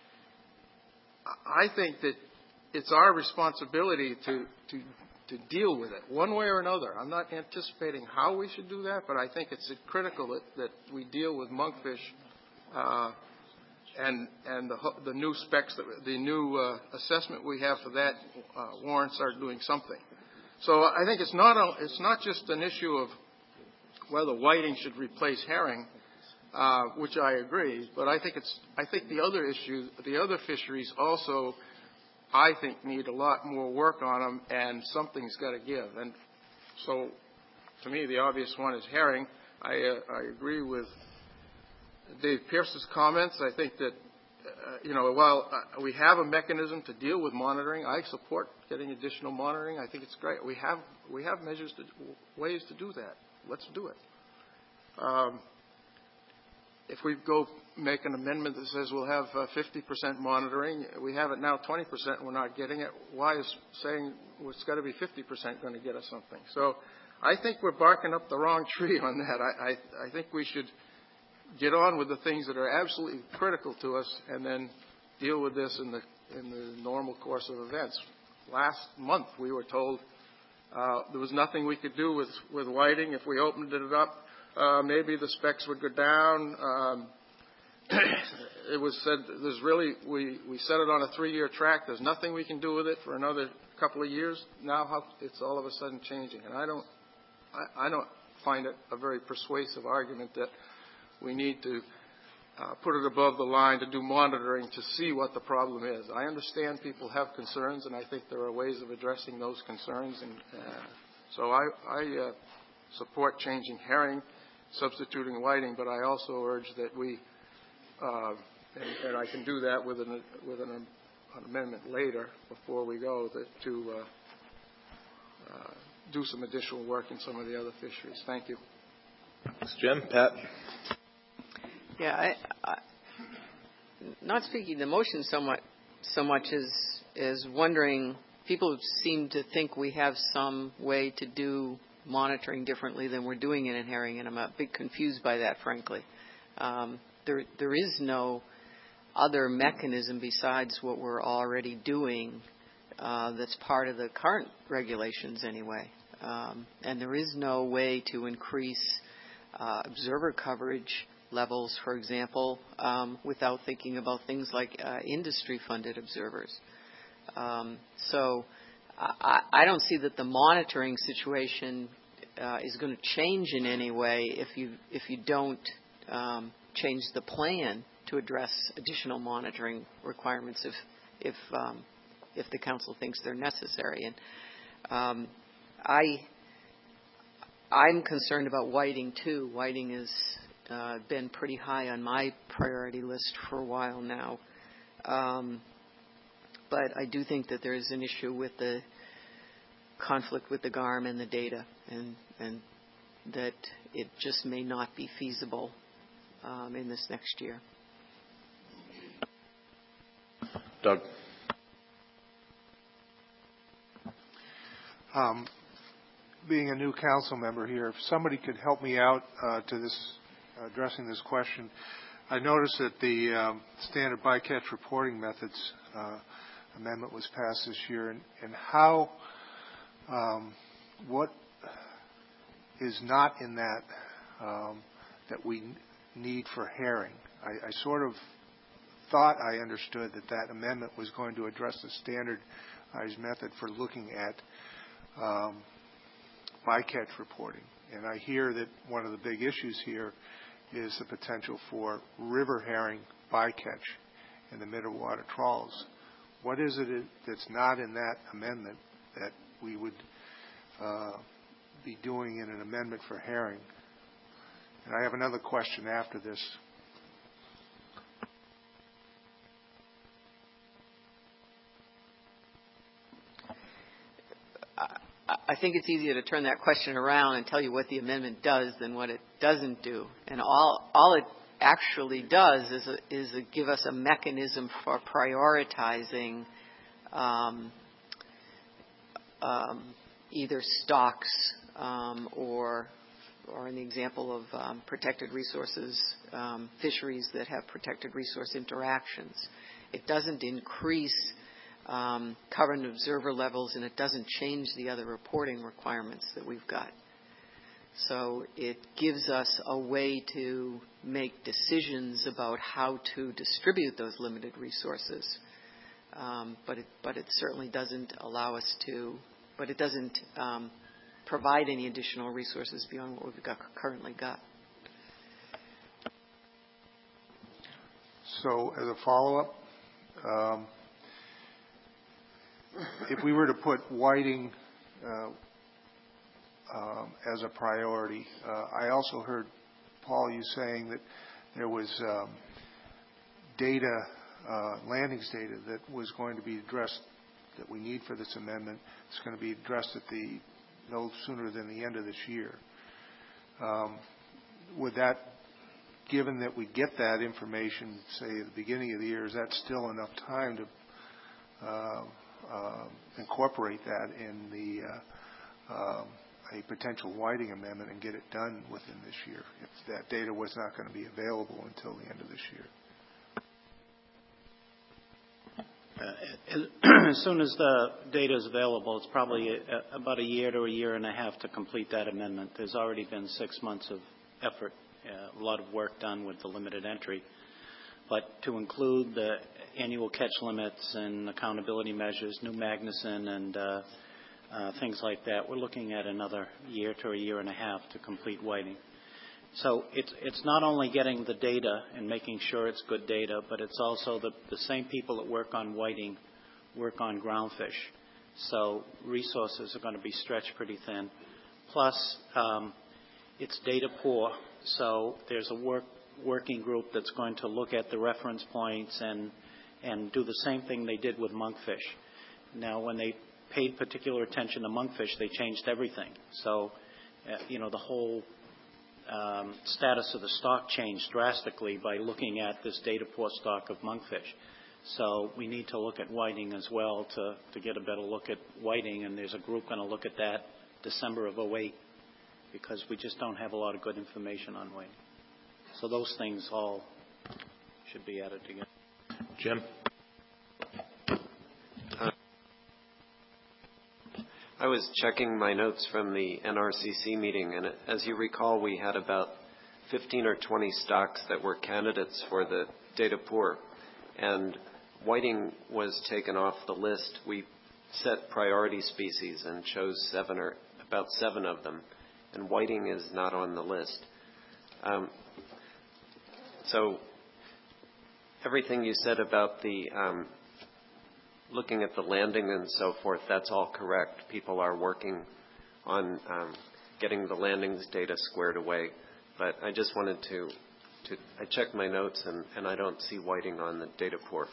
I think that it's our responsibility to, to, to deal with it one way or another. I'm not anticipating how we should do that, but I think it's critical that, that we deal with monkfish uh, and and the the new specs, that the new uh, assessment we have for that uh, warrants are doing something. So I think it's not a, it's not just an issue of whether whiting should replace herring, uh, which I agree, but I think it's I think the other issue, the other fisheries also, I think, need a lot more work on them, and something's got to give. And so, to me, the obvious one is herring. I uh, I agree with Dave Pierce's comments. I think that, uh, you know, while uh, we have a mechanism to deal with monitoring, I support getting additional monitoring. I think it's great. We have we have measures, to, ways to do that. Let's do it. Um, if we go make an amendment that says we'll have uh, fifty percent monitoring, we have it now twenty percent and we're not getting it. Why is saying well, it's got to be fifty percent going to get us something? So I think we're barking up the wrong tree on that. I, I, I think we should get on with the things that are absolutely critical to us and then deal with this in the in the normal course of events. Last month we were told uh, there was nothing we could do with, with whiting. If we opened it up, uh, maybe the specs would go down. Um, it was said there's really, we, we set it on a three-year track. There's nothing we can do with it for another couple of years. Now how, it's all of a sudden changing. And I don't, I, I don't find it a very persuasive argument that we need to uh, put it above the line to do monitoring to see what the problem is. I understand people have concerns, and I think there are ways of addressing those concerns. And uh, so I, I uh, support changing herring, substituting whiting, but I also urge that we, uh, and, and I can do that with an, with an, an amendment later before we go, that to uh, uh, do some additional work in some of the other fisheries. Thank you. Thanks, Jim. Pat? Yeah, I, I, not speaking the motion so much, so much as, as wondering, people seem to think we have some way to do monitoring differently than we're doing it in herring, and I'm a bit confused by that, frankly. Um, there, there is no other mechanism besides what we're already doing uh, that's part of the current regulations anyway. Um, and there is no way to increase uh, observer coverage levels, for example, um, without thinking about things like uh, industry-funded observers. Um, so I, I don't see that the monitoring situation uh, is going to change in any way if you if you don't um, change the plan to address additional monitoring requirements if if um, if the council thinks they're necessary. And um, I I'm concerned about whiting too. Whiting is Uh, been pretty high on my priority list for a while now. Um, but I do think that there is an issue with the conflict with the G A R M and the data, and, and that it just may not be feasible um, in this next year. Doug? Um, being a new council member here, if somebody could help me out uh, to this addressing this question. I noticed that the um, standard bycatch reporting methods uh, amendment was passed this year, and, and how, um, what is not in that um, that we need for herring. I, I sort of thought I understood that that amendment was going to address the standardized method for looking at um, bycatch reporting. And I hear that one of the big issues here is the potential for river herring bycatch in the middle water trawls. What is it that's not in that amendment that we would uh, be doing in an amendment for herring? And I have another question after this. I think it's easier to turn that question around and tell you what the amendment does than what it doesn't do. And all all it actually does is a, is a give us a mechanism for prioritizing um, um, either stocks um, or, or in the example of um, protected resources, um, fisheries that have protected resource interactions. It doesn't increase Um, covered observer levels, and it doesn't change the other reporting requirements that we've got. So it gives us a way to make decisions about how to distribute those limited resources. Um, but it, but it certainly doesn't allow us to, but it doesn't um, provide any additional resources beyond what we've got, currently got. So as a follow-up, um, if we were to put whiting uh, um, as a priority, uh, I also heard, Paul, you saying that there was um, data, uh, landings data that was going to be addressed, that we need for this amendment. It's going to be addressed at the no sooner than the end of this year. Um, would that, given that we get that information, say at the beginning of the year, is that still enough time to uh, uh, incorporate that in the uh, um, a potential whiting amendment and get it done within this year, if that data was not going to be available until the end of this year? Uh, as soon as the data is available, it's probably a, about a year to a year and a half to complete that amendment. There's already been six months of effort, uh, a lot of work done with the limited entry. But to include the annual catch limits and accountability measures, new Magnuson and uh, uh, things like that, we're looking at another year to a year and a half to complete whiting. So it's, it's not only getting the data and making sure it's good data, but it's also the, the same people that work on whiting work on groundfish. So resources are going to be stretched pretty thin. Plus, um, it's data poor, so there's a work, working group that's going to look at the reference points and, and do the same thing they did with monkfish. Now, when they paid particular attention to monkfish, they changed everything. So, uh, you know, the whole Um, status of the stock changed drastically by looking at this data poor stock of monkfish. So we need to look at whiting as well to, to get a better look at whiting, and there's a group going to look at that December of oh eight because we just don't have a lot of good information on whiting. So those things all should be added together. Jim? I was checking my notes from the N R C C meeting, and as you recall, we had about fifteen or twenty stocks that were candidates for the data poor, and whiting was taken off the list. We set priority species and chose seven or about seven of them, and whiting is not on the list. Um, so everything you said about the um, looking at the landing and so forth, that's all correct. People are working on um, getting the landings data squared away. But I just wanted to, to I checked my notes and, and I don't see whiting on the data port.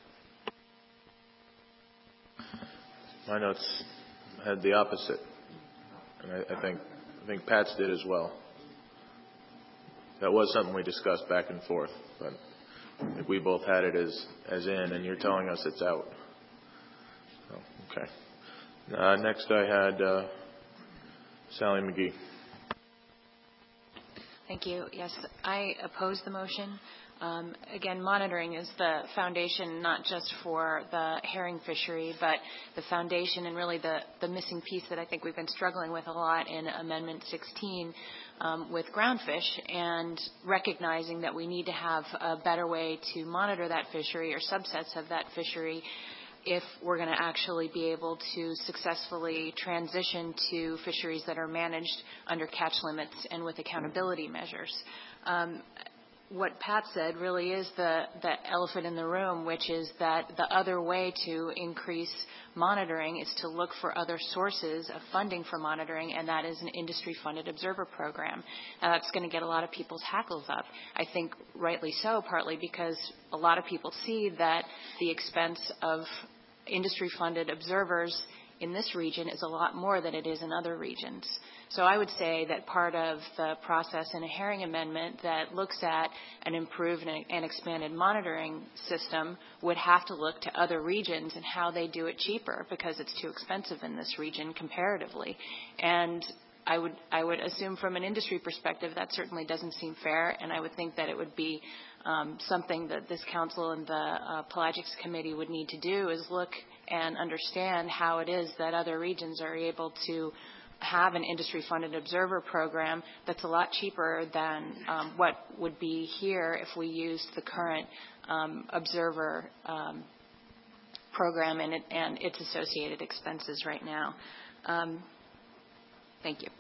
My notes had the opposite. And I, I think I think Pat's did as well. That was something we discussed back and forth, but I think we both had it as, as in, and you're telling us it's out. Oh, okay. Uh, next I had uh, Sally McGee. Thank you. Yes, I oppose the motion. Um, again, monitoring is the foundation not just for the herring fishery, but the foundation and really the, the missing piece that I think we've been struggling with a lot in Amendment sixteen um, with groundfish, and recognizing that we need to have a better way to monitor that fishery or subsets of that fishery if we're going to actually be able to successfully transition to fisheries that are managed under catch limits and with accountability measures. Um, what Pat said really is the, the elephant in the room, which is that the other way to increase monitoring is to look for other sources of funding for monitoring, and that is an industry-funded observer program. Now, that's going to get a lot of people's hackles up. I think rightly so, partly because a lot of people see that the expense of industry-funded observers in this region is a lot more than it is in other regions. So I would say that part of the process in a herring amendment that looks at an improved and expanded monitoring system would have to look to other regions and how they do it cheaper, because it's too expensive in this region comparatively. And I would, I would assume from an industry perspective that certainly doesn't seem fair, and I would think that it would be um, something that this council and the uh, Pelagics Committee would need to do, is look and understand how it is that other regions are able to have an industry-funded observer program that's a lot cheaper than um, what would be here if we used the current um, observer um, program and, it, and its associated expenses right now. Um, thank you.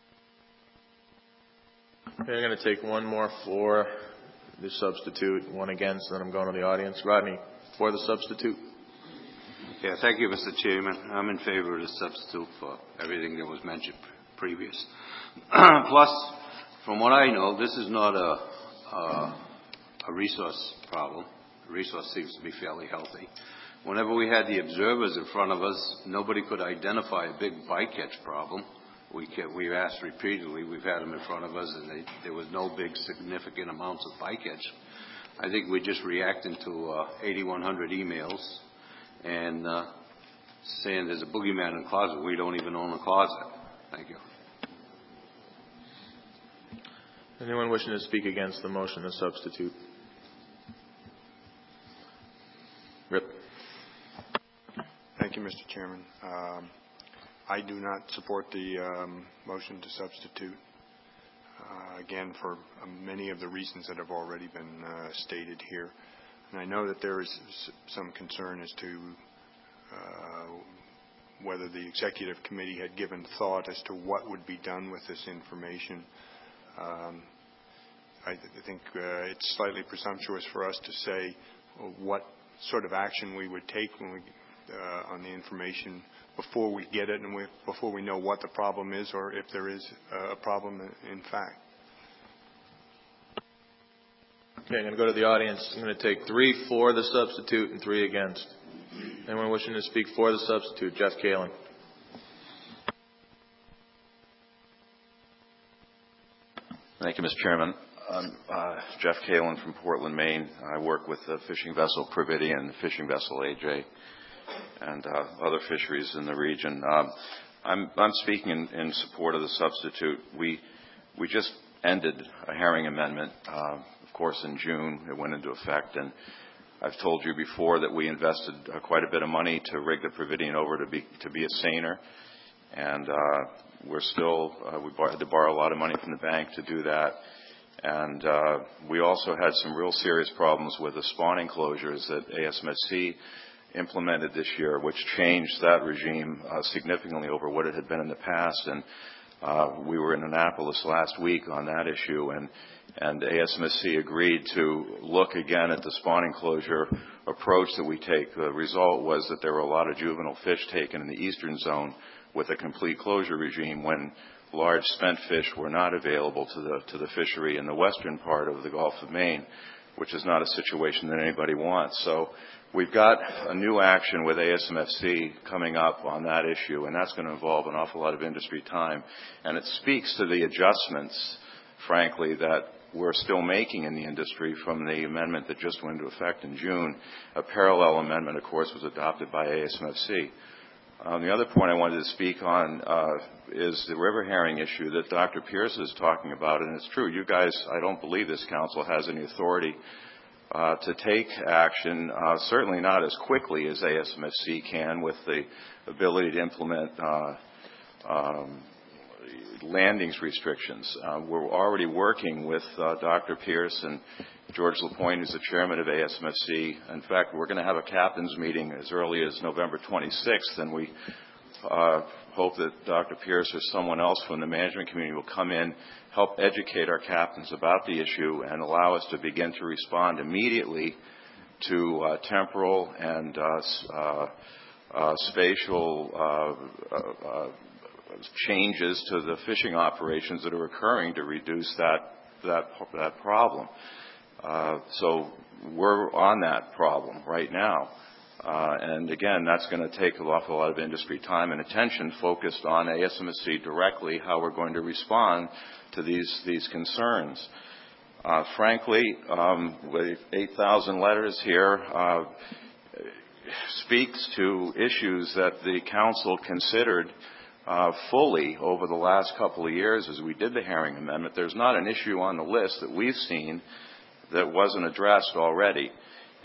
Okay, I'm going to take one more for the substitute, one against, and then I'm going to the audience. Rodney, for the substitute. Yeah, thank you, Mister Chairman. I'm in favor of the substitute for everything that was mentioned previous. Plus, from what I know, this is not a, a, a resource problem. The resource seems to be fairly healthy. Whenever we had the observers in front of us, nobody could identify a big bycatch problem. We can, we've asked repeatedly, we've had them in front of us, and they, there was no big significant amounts of bycatch. I think we're just reacting to uh, eighty-one hundred emails and uh, saying there's a boogeyman in the closet. We don't even own a closet. Thank you. Anyone wishing to speak against the motion to substitute? Rip. Thank you, Mister Chairman. Um, I do not support the um, motion to substitute, uh, again, for um, many of the reasons that have already been uh, stated here. And I know that there is s- some concern as to uh, whether the executive committee had given thought as to what would be done with this information. Um, I, th- I think uh, it's slightly presumptuous for us to say well, what sort of action we would take when we, uh, on the information before we get it and we, before we know what the problem is or if there is uh, a problem in fact. Okay, I'm going to go to the audience. I'm going to take three for the substitute and three against. Anyone wishing to speak for the substitute? Jeff Kalin. Thank you, Mister Chairman. I'm uh, Jeff Kalin from Portland, Maine. I work with the fishing vessel Providian and the fishing vessel A J and uh, other fisheries in the region. Um, I'm, I'm speaking in, in support of the substitute. We we just ended a herring amendment, uh, of course, in June. It went into effect, and I've told you before that we invested uh, quite a bit of money to rig the Providian over to be to be a seiner, and uh, we're still uh, we had to borrow a lot of money from the bank to do that. And uh, we also had some real serious problems with the spawning closures that A S M S C implemented this year, which changed that regime uh, significantly over what it had been in the past. And uh, we were in Annapolis last week on that issue, and, and A S M S C agreed to look again at the spawning closure approach that we take. The result was that there were a lot of juvenile fish taken in the eastern zone with a complete closure regime when large spent fish were not available to the to the fishery in the western part of the Gulf of Maine, which is not a situation that anybody wants. So we've got a new action with A S M F C coming up on that issue, and that's going to involve an awful lot of industry time. And it speaks to the adjustments, frankly, that we're still making in the industry from the amendment that just went into effect in June. A parallel amendment, of course, was adopted by A S M F C. Um, the other point I wanted to speak on uh, is the river herring issue that Doctor Pierce is talking about, and it's true. You guys, I don't believe this council has any authority uh, to take action, uh, certainly not as quickly as A S M F C can with the ability to implement uh, um, landings restrictions. Uh, we're already working with uh, Doctor Pierce and George LaPointe, who's the chairman of A S M F C. In fact, we're going to have a captain's meeting as early as November twenty-sixth, and we uh, hope that Doctor Pierce or someone else from the management community will come in, help educate our captains about the issue, and allow us to begin to respond immediately to uh, temporal and uh, uh, uh, spatial uh, uh, uh, changes to the fishing operations that are occurring to reduce that that that problem. Uh, so we're on that problem right now. Uh, and again, that's going to take an awful lot of industry time and attention focused on A S M S C directly, how we're going to respond to these, these concerns. Uh, frankly, um, with eight thousand letters here, uh, speaks to issues that the council considered uh, fully over the last couple of years as we did the herring amendment. There's not an issue on the list that we've seen that wasn't addressed already.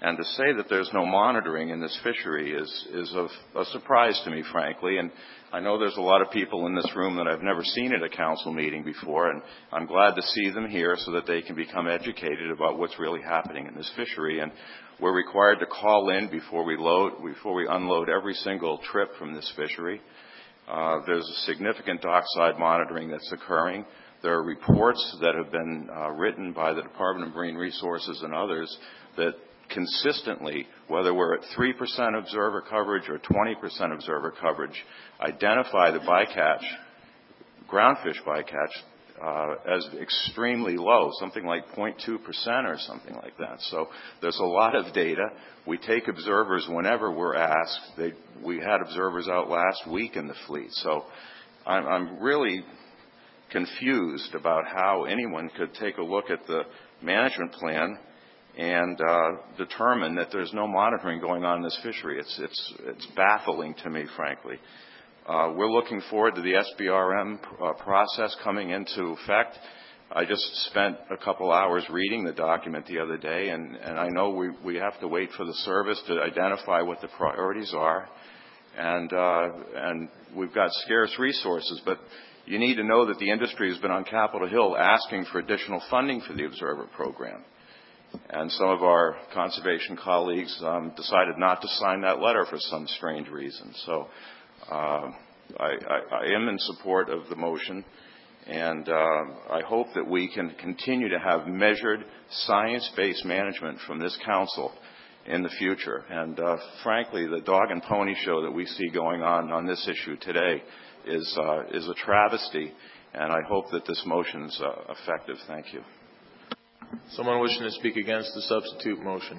And to say that there's no monitoring in this fishery is, is of a surprise to me, frankly. And I know there's a lot of people in this room that I've never seen at a council meeting before, and I'm glad to see them here so that they can become educated about what's really happening in this fishery. And we're required to call in before we load, before we unload every single trip from this fishery. Uh, there's a significant dockside monitoring that's occurring. There are reports that have been uh, written by the Department of Marine Resources and others that consistently, whether we're at three percent observer coverage or twenty percent observer coverage, identify the bycatch, groundfish bycatch, uh, as extremely low, something like zero point two percent or something like that. So there's a lot of data. We take observers whenever we're asked. They, we had observers out last week in the fleet. So I'm, I'm really confused about how anyone could take a look at the management plan and uh, determine that there's no monitoring going on in this fishery. It's, it's, it's baffling to me, frankly. Uh, we're looking forward to the S B R M uh, process coming into effect. I just spent a couple hours reading the document the other day, and, and I know we, we have to wait for the service to identify what the priorities are, and, uh, and we've got scarce resources, but you need to know that the industry has been on Capitol Hill asking for additional funding for the Observer program. And some of our conservation colleagues um, decided not to sign that letter for some strange reason. So uh, I, I, I am in support of the motion, and uh, I hope that we can continue to have measured, science-based management from this council in the future. And uh, frankly, the dog and pony show that we see going on on this issue today is, uh, is a travesty, and I hope that this motion is uh, effective. Thank you. Someone wishing to speak against the substitute motion?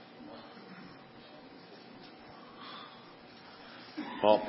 Paul?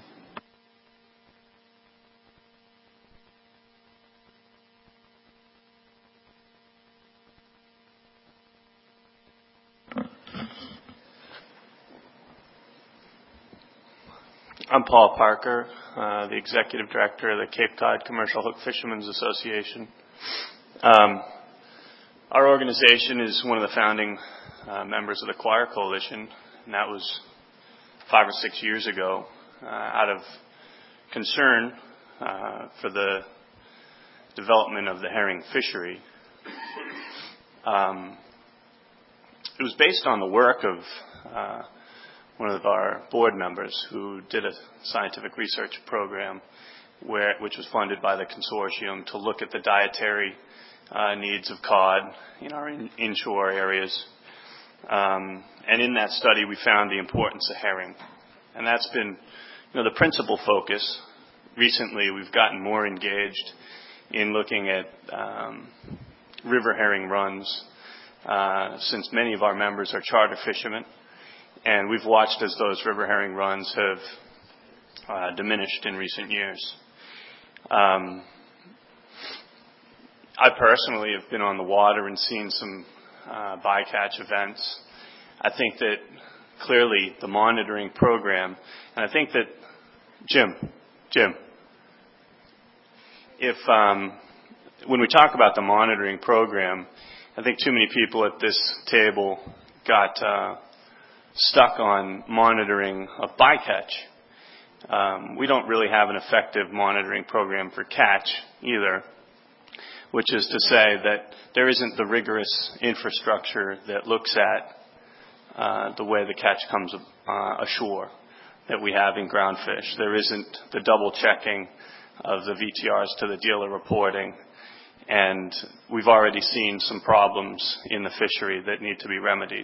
I'm Paul Parker, uh, the Executive Director of the Cape Cod Commercial Hook Fishermen's Association. Um, Our organization is one of the founding uh, members of the Choir Coalition, and that was five or six years ago uh, out of concern uh, for the development of the herring fishery. Um, it was based on the work of uh, one of our board members who did a scientific research program where, which was funded by the consortium to look at the dietary Uh, needs of cod in our in, inshore areas. Um, and in that study, we found the importance of herring. And that's been, you know, the principal focus. Recently, we've gotten more engaged in looking at um, river herring runs uh, since many of our members are charter fishermen. And we've watched as those river herring runs have uh, diminished in recent years. Um, I personally have been on the water and seen some uh, bycatch events. I think that clearly the monitoring program, and I think that, Jim, Jim, if um, when we talk about the monitoring program, I think too many people at this table got uh, stuck on monitoring of bycatch. Um, we don't really have an effective monitoring program for catch either, which is to say that there isn't the rigorous infrastructure that looks at uh, the way the catch comes uh, ashore that we have in groundfish. There isn't the double checking of the V T Rs to the dealer reporting, and we've already seen some problems in the fishery that need to be remedied.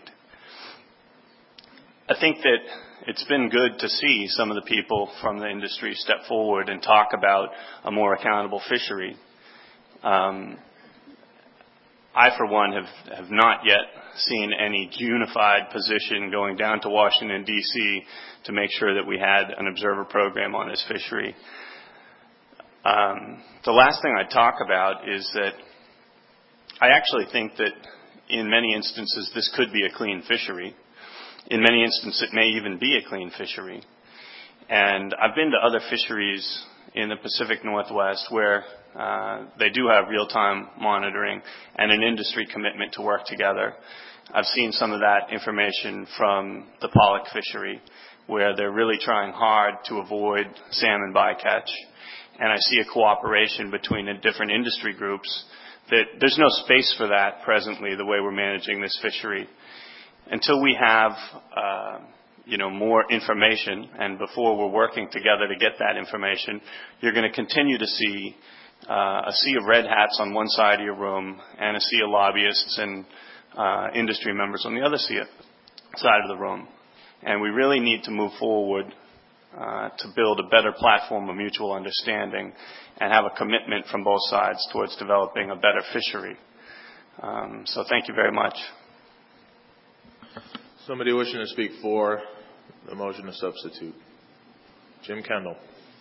I think that it's been good to see some of the people from the industry step forward and talk about a more accountable fishery. Um, I, for one, have, have not yet seen any unified position going down to Washington, D C to make sure that we had an observer program on this fishery. Um, the last thing I'd talk about is that I actually think that in many instances this could be a clean fishery. In many instances it may even be a clean fishery. And I've been to other fisheries in the Pacific Northwest where Uh, they do have real-time monitoring and an industry commitment to work together. I've seen some of that information from the pollock fishery, where they're really trying hard to avoid salmon bycatch. And I see a cooperation between the different industry groups that there's no space for that presently, the way we're managing this fishery. Until we have, uh, you know, more information, and before we're working together to get that information, you're going to continue to see uh, a sea of red hats on one side of your room and a sea of lobbyists and uh, industry members on the other sea- side of the room. And we really need to move forward uh, to build a better platform of mutual understanding and have a commitment from both sides towards developing a better fishery. Um, so thank you very much. Somebody wishing to speak for the motion to substitute. Jim Kendall.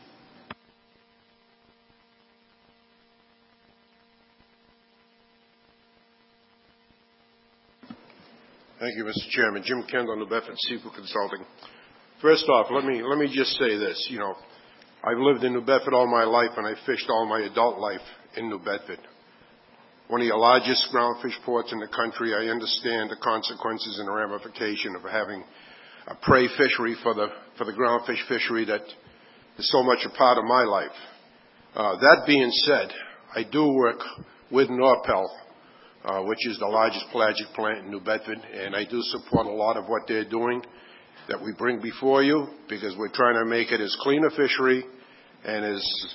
Thank you, Mister Chairman. Jim Kendall, New Bedford Seafood Consulting. First off, let me let me just say this. You know, I've lived in New Bedford all my life, and I fished all my adult life in New Bedford. One of the largest groundfish ports in the country. I understand the consequences and the ramification of having a prey fishery for the for the groundfish fishery that is so much a part of my life. Uh, that being said, I do work with Norpel, uh, which is the largest pelagic plant in New Bedford, and I do support a lot of what they're doing that we bring before you, because we're trying to make it as clean a fishery and as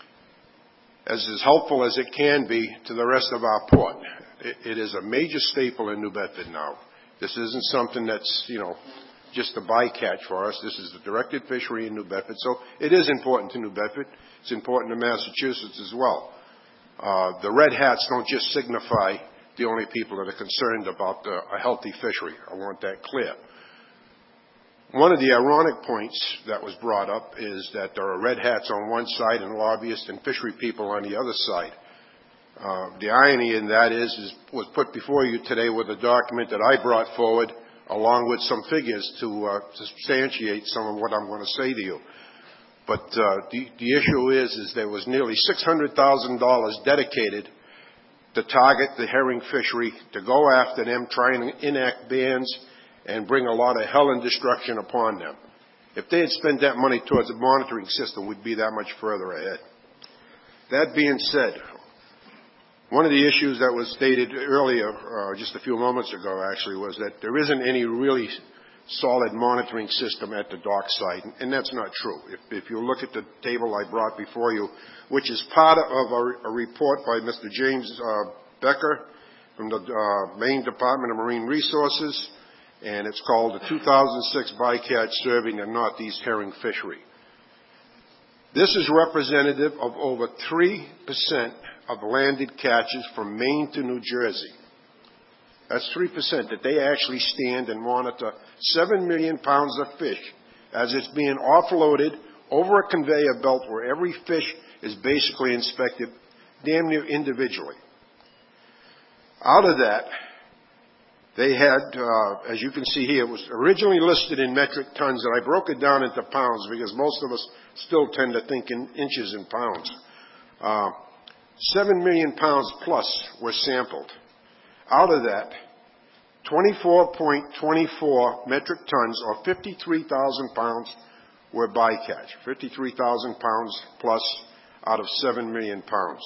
as as helpful as it can be to the rest of our port. It, it is a major staple in New Bedford now. This isn't something that's, you know, just a bycatch for us. This is a directed fishery in New Bedford, so it is important to New Bedford. It's important to Massachusetts as well. Uh, the red hats don't just signify the only people that are concerned about uh, a healthy fishery. I want that clear. One of the ironic points that was brought up is that there are red hats on one side and lobbyists and fishery people on the other side. Uh, the irony in that is, is was put before you today with a document that I brought forward along with some figures to, uh, to substantiate some of what I'm going to say to you. But uh, the, the issue is, is there was nearly six hundred thousand dollars dedicated to target the herring fishery, to go after them, try and enact bans, and bring a lot of hell and destruction upon them. If they had spent that money towards a monitoring system, we'd be that much further ahead. That being said, one of the issues that was stated earlier, uh, just a few moments ago actually, was that there isn't any really solid monitoring system at the dock site, and that's not true. If, if you look at the table I brought before you, which is part of a, a report by Mister James uh, Becker from the uh, Maine Department of Marine Resources, and it's called the two thousand six Bycatch Serving the Northeast Herring Fishery. This is representative of over three percent of landed catches from Maine to New Jersey. That's three percent that they actually stand and monitor seven million pounds of fish as it's being offloaded over a conveyor belt where every fish is basically inspected damn near individually. Out of that, they had, uh, as you can see here, it was originally listed in metric tons, and I broke it down into pounds because most of us still tend to think in inches and pounds. Uh, Seven million pounds plus were sampled. Out of that, twenty-four point two four metric tons, or fifty-three thousand pounds, were bycatch. fifty-three thousand pounds plus out of seven million pounds.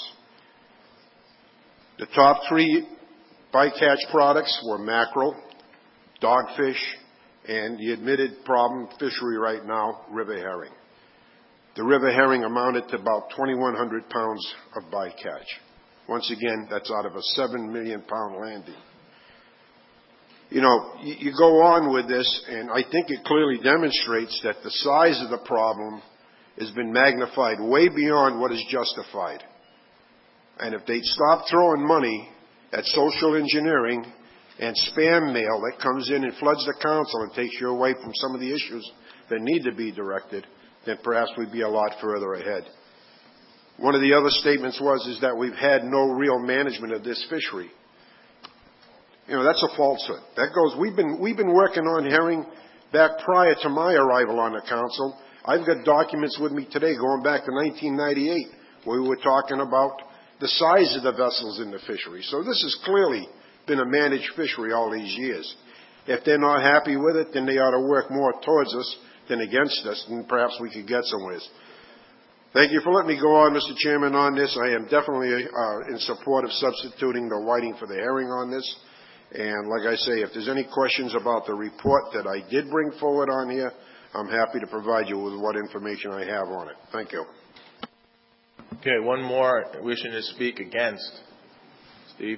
The top three bycatch products were mackerel, dogfish, and the admitted problem fishery right now, river herring. The river herring amounted to about twenty-one hundred pounds of bycatch. Once again, that's out of a seven million pound landing. You know, you, you go on with this, and I think it clearly demonstrates that the size of the problem has been magnified way beyond what is justified. And if they'd stop throwing money at social engineering and spam mail that comes in and floods the council and takes you away from some of the issues that need to be directed, then perhaps we'd be a lot further ahead. One of the other statements was is that we've had no real management of this fishery. You know, that's a falsehood. That goes, we've been, we've been working on herring back prior to my arrival on the council. I've got documents with me today going back to nineteen ninety-eight where we were talking about the size of the vessels in the fishery. So this has clearly been a managed fishery all these years. If they're not happy with it, then they ought to work more towards us than against us, and perhaps we could get somewhere. Thank you for letting me go on, Mister Chairman, on this. I am definitely uh, in support of substituting the whiting for the herring on this. And like I say, if there's any questions about the report that I did bring forward on here, I'm happy to provide you with what information I have on it. Thank you. Okay, one more wishing to speak against. Steve?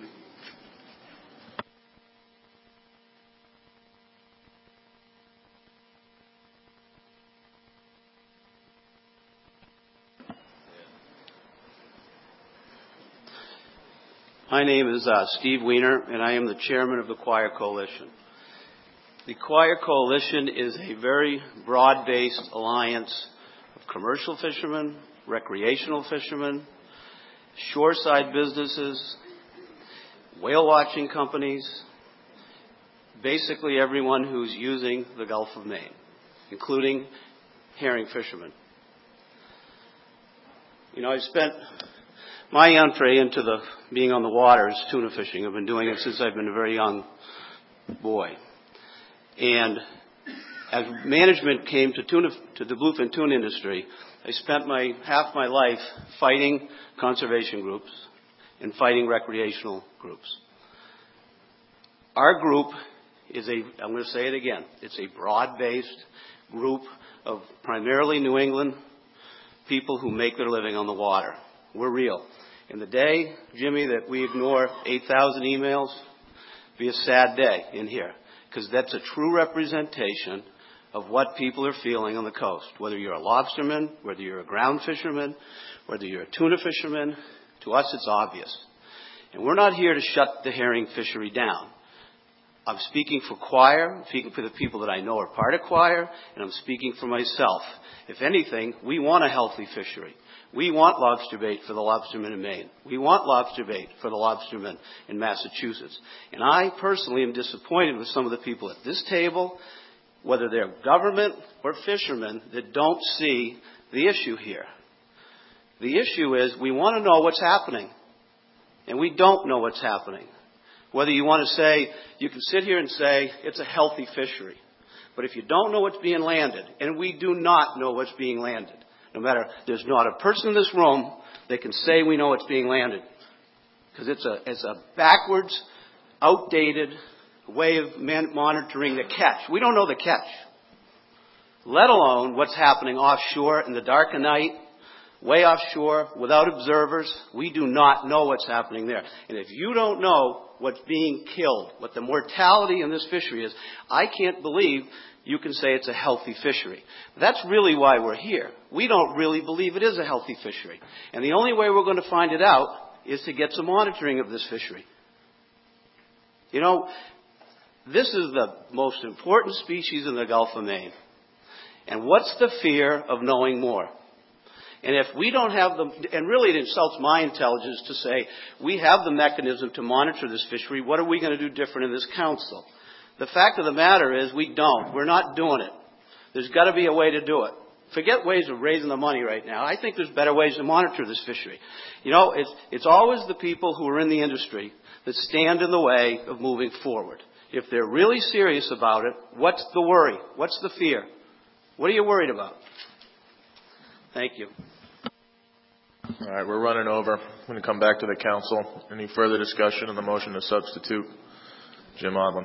My name is uh, Steve Weiner, and I am the chairman of the Choir Coalition. The Choir Coalition is a very broad-based alliance of commercial fishermen, recreational fishermen, shoreside businesses, whale watching companies, basically everyone who's using the Gulf of Maine, including herring fishermen. You know, I've spent my entree into the being on the water is tuna fishing. I've been doing it since I've been a very young boy. And as management came to tuna, to the bluefin tuna industry, I spent my half my life fighting conservation groups and fighting recreational groups. Our group is a, I'm going to say it again, it's a broad-based group of primarily New England people who make their living on the water. We're real. In the day, Jimmy, that we ignore eight thousand emails, be a sad day in here, because that's a true representation of what people are feeling on the coast. Whether you're a lobsterman, whether you're a ground fisherman, whether you're a tuna fisherman, to us it's obvious. And we're not here to shut the herring fishery down. I'm speaking for Choir, I'm speaking for the people that I know are part of Choir, and I'm speaking for myself. If anything, we want a healthy fishery. We want lobster bait for the lobstermen in Maine. We want lobster bait for the lobstermen in Massachusetts. And I personally am disappointed with some of the people at this table, whether they're government or fishermen, that don't see the issue here. The issue is we want to know what's happening, and we don't know what's happening. Whether you want to say, you can sit here and say it's a healthy fishery, but if you don't know what's being landed, and we do not know what's being landed, no matter, there's not a person in this room that can say we know what's being landed. Because it's a, it's a backwards, outdated way of man- monitoring the catch. We don't know the catch. Let alone what's happening offshore in the dark of night, way offshore, without observers. We do not know what's happening there. And if you don't know what's being killed, what the mortality in this fishery is, I can't believe you can say it's a healthy fishery. That's really why we're here. We don't really believe it is a healthy fishery. And the only way we're going to find it out is to get some monitoring of this fishery. You know, this is the most important species in the Gulf of Maine. And what's the fear of knowing more? And if we don't have the, and really it insults my intelligence to say, we have the mechanism to monitor this fishery, what are we going to do different in this council? The fact of the matter is we don't. We're not doing it. There's got to be a way to do it. Forget ways of raising the money right now. I think there's better ways to monitor this fishery. You know, it's, it's always the people who are in the industry that stand in the way of moving forward. If they're really serious about it, what's the worry? What's the fear? What are you worried about? Thank you. All right, we're running over. I'm going to come back to the council. Any further discussion on the motion to substitute? Jim Odland.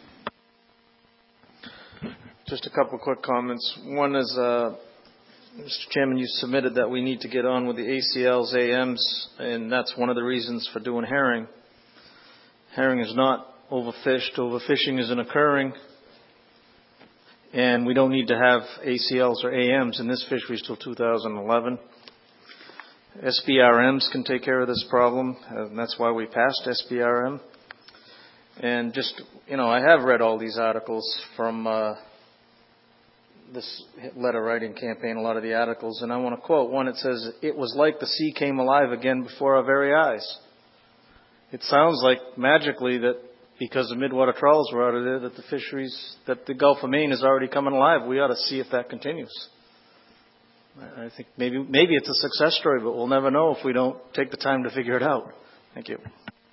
Just a couple quick comments. One is, uh, Mister Chairman, you submitted that we need to get on with the A C Ls, A Ms, and that's one of the reasons for doing herring. Herring is not overfished. Overfishing isn't occurring. And we don't need to have A C Ls or A Ms in this fishery till two thousand eleven. S B R Ms can take care of this problem, and that's why we passed S B R M. And just, you know, I have read all these articles from uh, this letter writing campaign, a lot of the articles, and I want to quote one. It says, "It was like the sea came alive again before our very eyes." It sounds like magically that because the midwater trawls were out of there, that the fisheries, that the Gulf of Maine is already coming alive. We ought to see if that continues. I think maybe maybe it's a success story, but we'll never know if we don't take the time to figure it out. Thank you.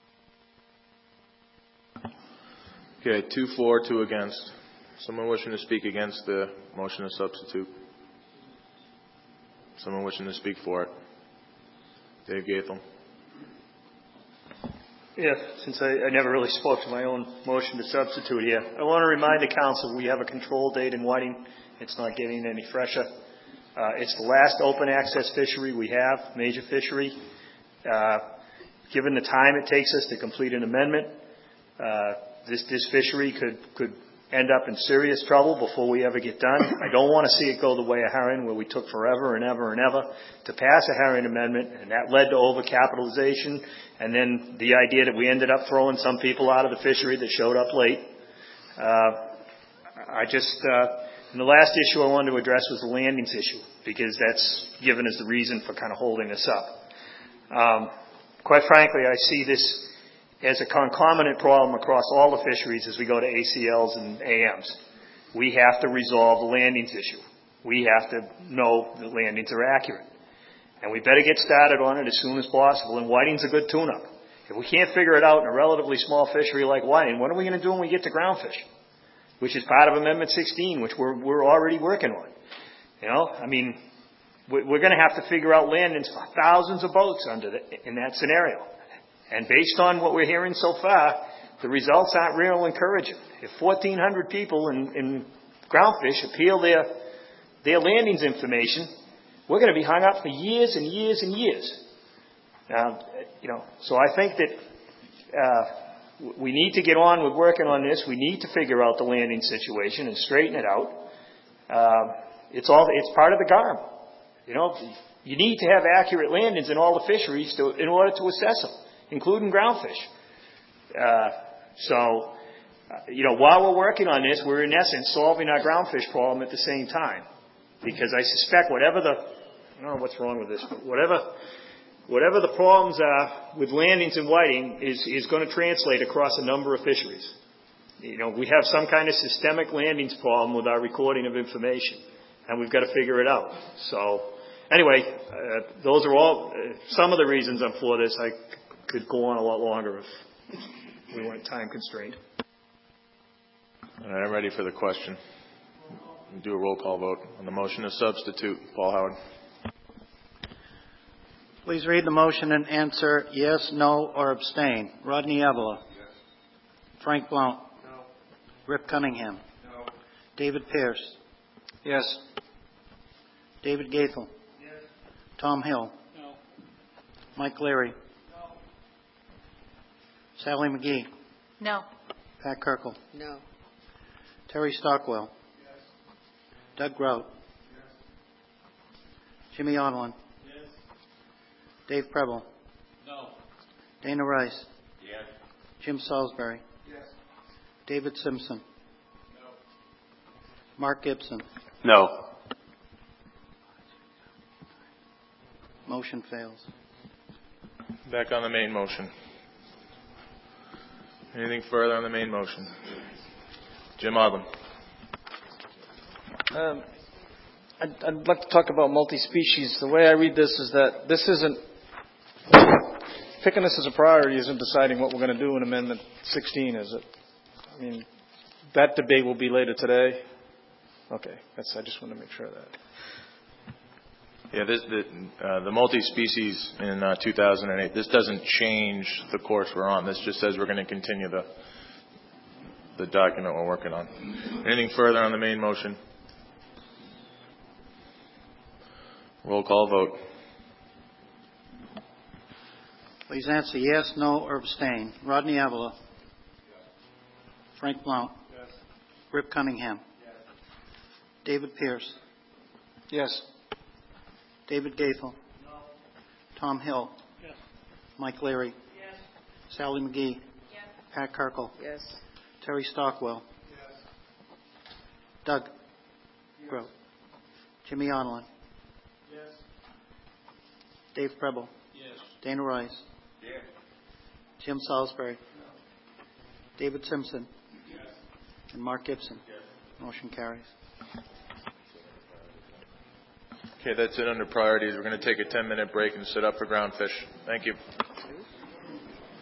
Okay, two for, two against. Someone wishing to speak against the motion to substitute? Someone wishing to speak for it? Dave Gaethel. Yeah, since I, I never really spoke to my own motion to substitute here, I want to remind the council we have a control date in Whiting. It's not getting any fresher. Uh, it's the last open access fishery we have, major fishery. Uh, given the time it takes us to complete an amendment, uh, this, this fishery could, could end up in serious trouble before we ever get done. I don't want to see it go the way of herring, where we took forever and ever and ever to pass a herring amendment, and that led to overcapitalization, and then the idea that we ended up throwing some people out of the fishery that showed up late. Uh, I just, uh, and the last issue I wanted to address was the landings issue, because that's given as the reason for kind of holding us up. Um, quite frankly, I see this as a concomitant problem across all the fisheries as we go to A C Ls and A Ms. We have to resolve the landings issue. We have to know that landings are accurate. And we better get started on it as soon as possible, and whiting's a good tune-up. If we can't figure it out in a relatively small fishery like whiting, what are we going to do when we get to groundfish? Which is part of Amendment sixteen, which we're, we're already working on. You know, I mean, we're going to have to figure out landings for thousands of boats under the, in that scenario. And based on what we're hearing so far, the results aren't real encouraging. If fourteen hundred people in, in groundfish appeal their, their landings information, we're going to be hung up for years and years and years. Now, you know, so I think that uh, we need to get on with working on this. We need to figure out the landing situation and straighten it out. Uh, it's all it's part of the G A R M. You know, you need to have accurate landings in all the fisheries to, in order to assess them, including groundfish. Uh, so, uh, you know, while we're working on this, we're in essence solving our groundfish problem at the same time. Because I suspect whatever the, I don't know what's wrong with this, but whatever, whatever the problems are with landings and whiting is, is going to translate across a number of fisheries. You know, we have some kind of systemic landings problem with our recording of information, and we've got to figure it out. So, anyway, uh, those are all, uh, some of the reasons I'm for this. I could go on a lot longer if we weren't time constrained. All right, I'm ready for the question. We'll do a roll call vote on the motion to substitute. Paul Howard. Please read the motion and answer yes, no, or abstain. Rodney Avila. Yes. Frank Blount. No. Rip Cunningham. No. David Pierce. Yes. David Gaethel. Yes. Tom Hill. No. Mike Leary. No. Sally McGee. No. Pat Kirkle. No. Terry Stockwell. Yes. Doug Grout. Yes. Jimmy Onlin. Yes. Dave Preble. No. Dana Rice. Yes. Jim Salisbury. Yes. David Simpson. No. Mark Gibson. No. Motion fails. Back on the main motion. Anything further on the main motion? Jim Ogden. Um, I'd, I'd like to talk about multi-species. The way I read this is that this isn't, picking this as a priority isn't deciding what we're going to do in Amendment sixteen, is it? I mean, that debate will be later today. Okay, that's, I just want to make sure of that. Yeah, this, the, uh, the multi-species in uh, two thousand eight, this doesn't change the course we're on. This just says we're going to continue the the document we're working on. Anything further on the main motion? Roll call vote. Please answer yes, no, or abstain. Rodney Avila. Yes. Frank Blount. Yes. Rip Cunningham. Yes. David Pierce. Yes. David Gaethel. No. Tom Hill. Yes. Mike Leary. Yes. Sally McGee. Yes. Pat Kirkle. Yes. Terry Stockwell. Yes. Doug Yes. Grout. Jimmy Onlin. Yes. Dave Preble. Yes. Dana Rice. Yes. Jim Salisbury. No. David Simpson. Yes. And Mark Gibson. Yes. Motion carries. Okay, that's it under priorities. We're going to take a ten-minute break and sit up for ground fish. Thank you.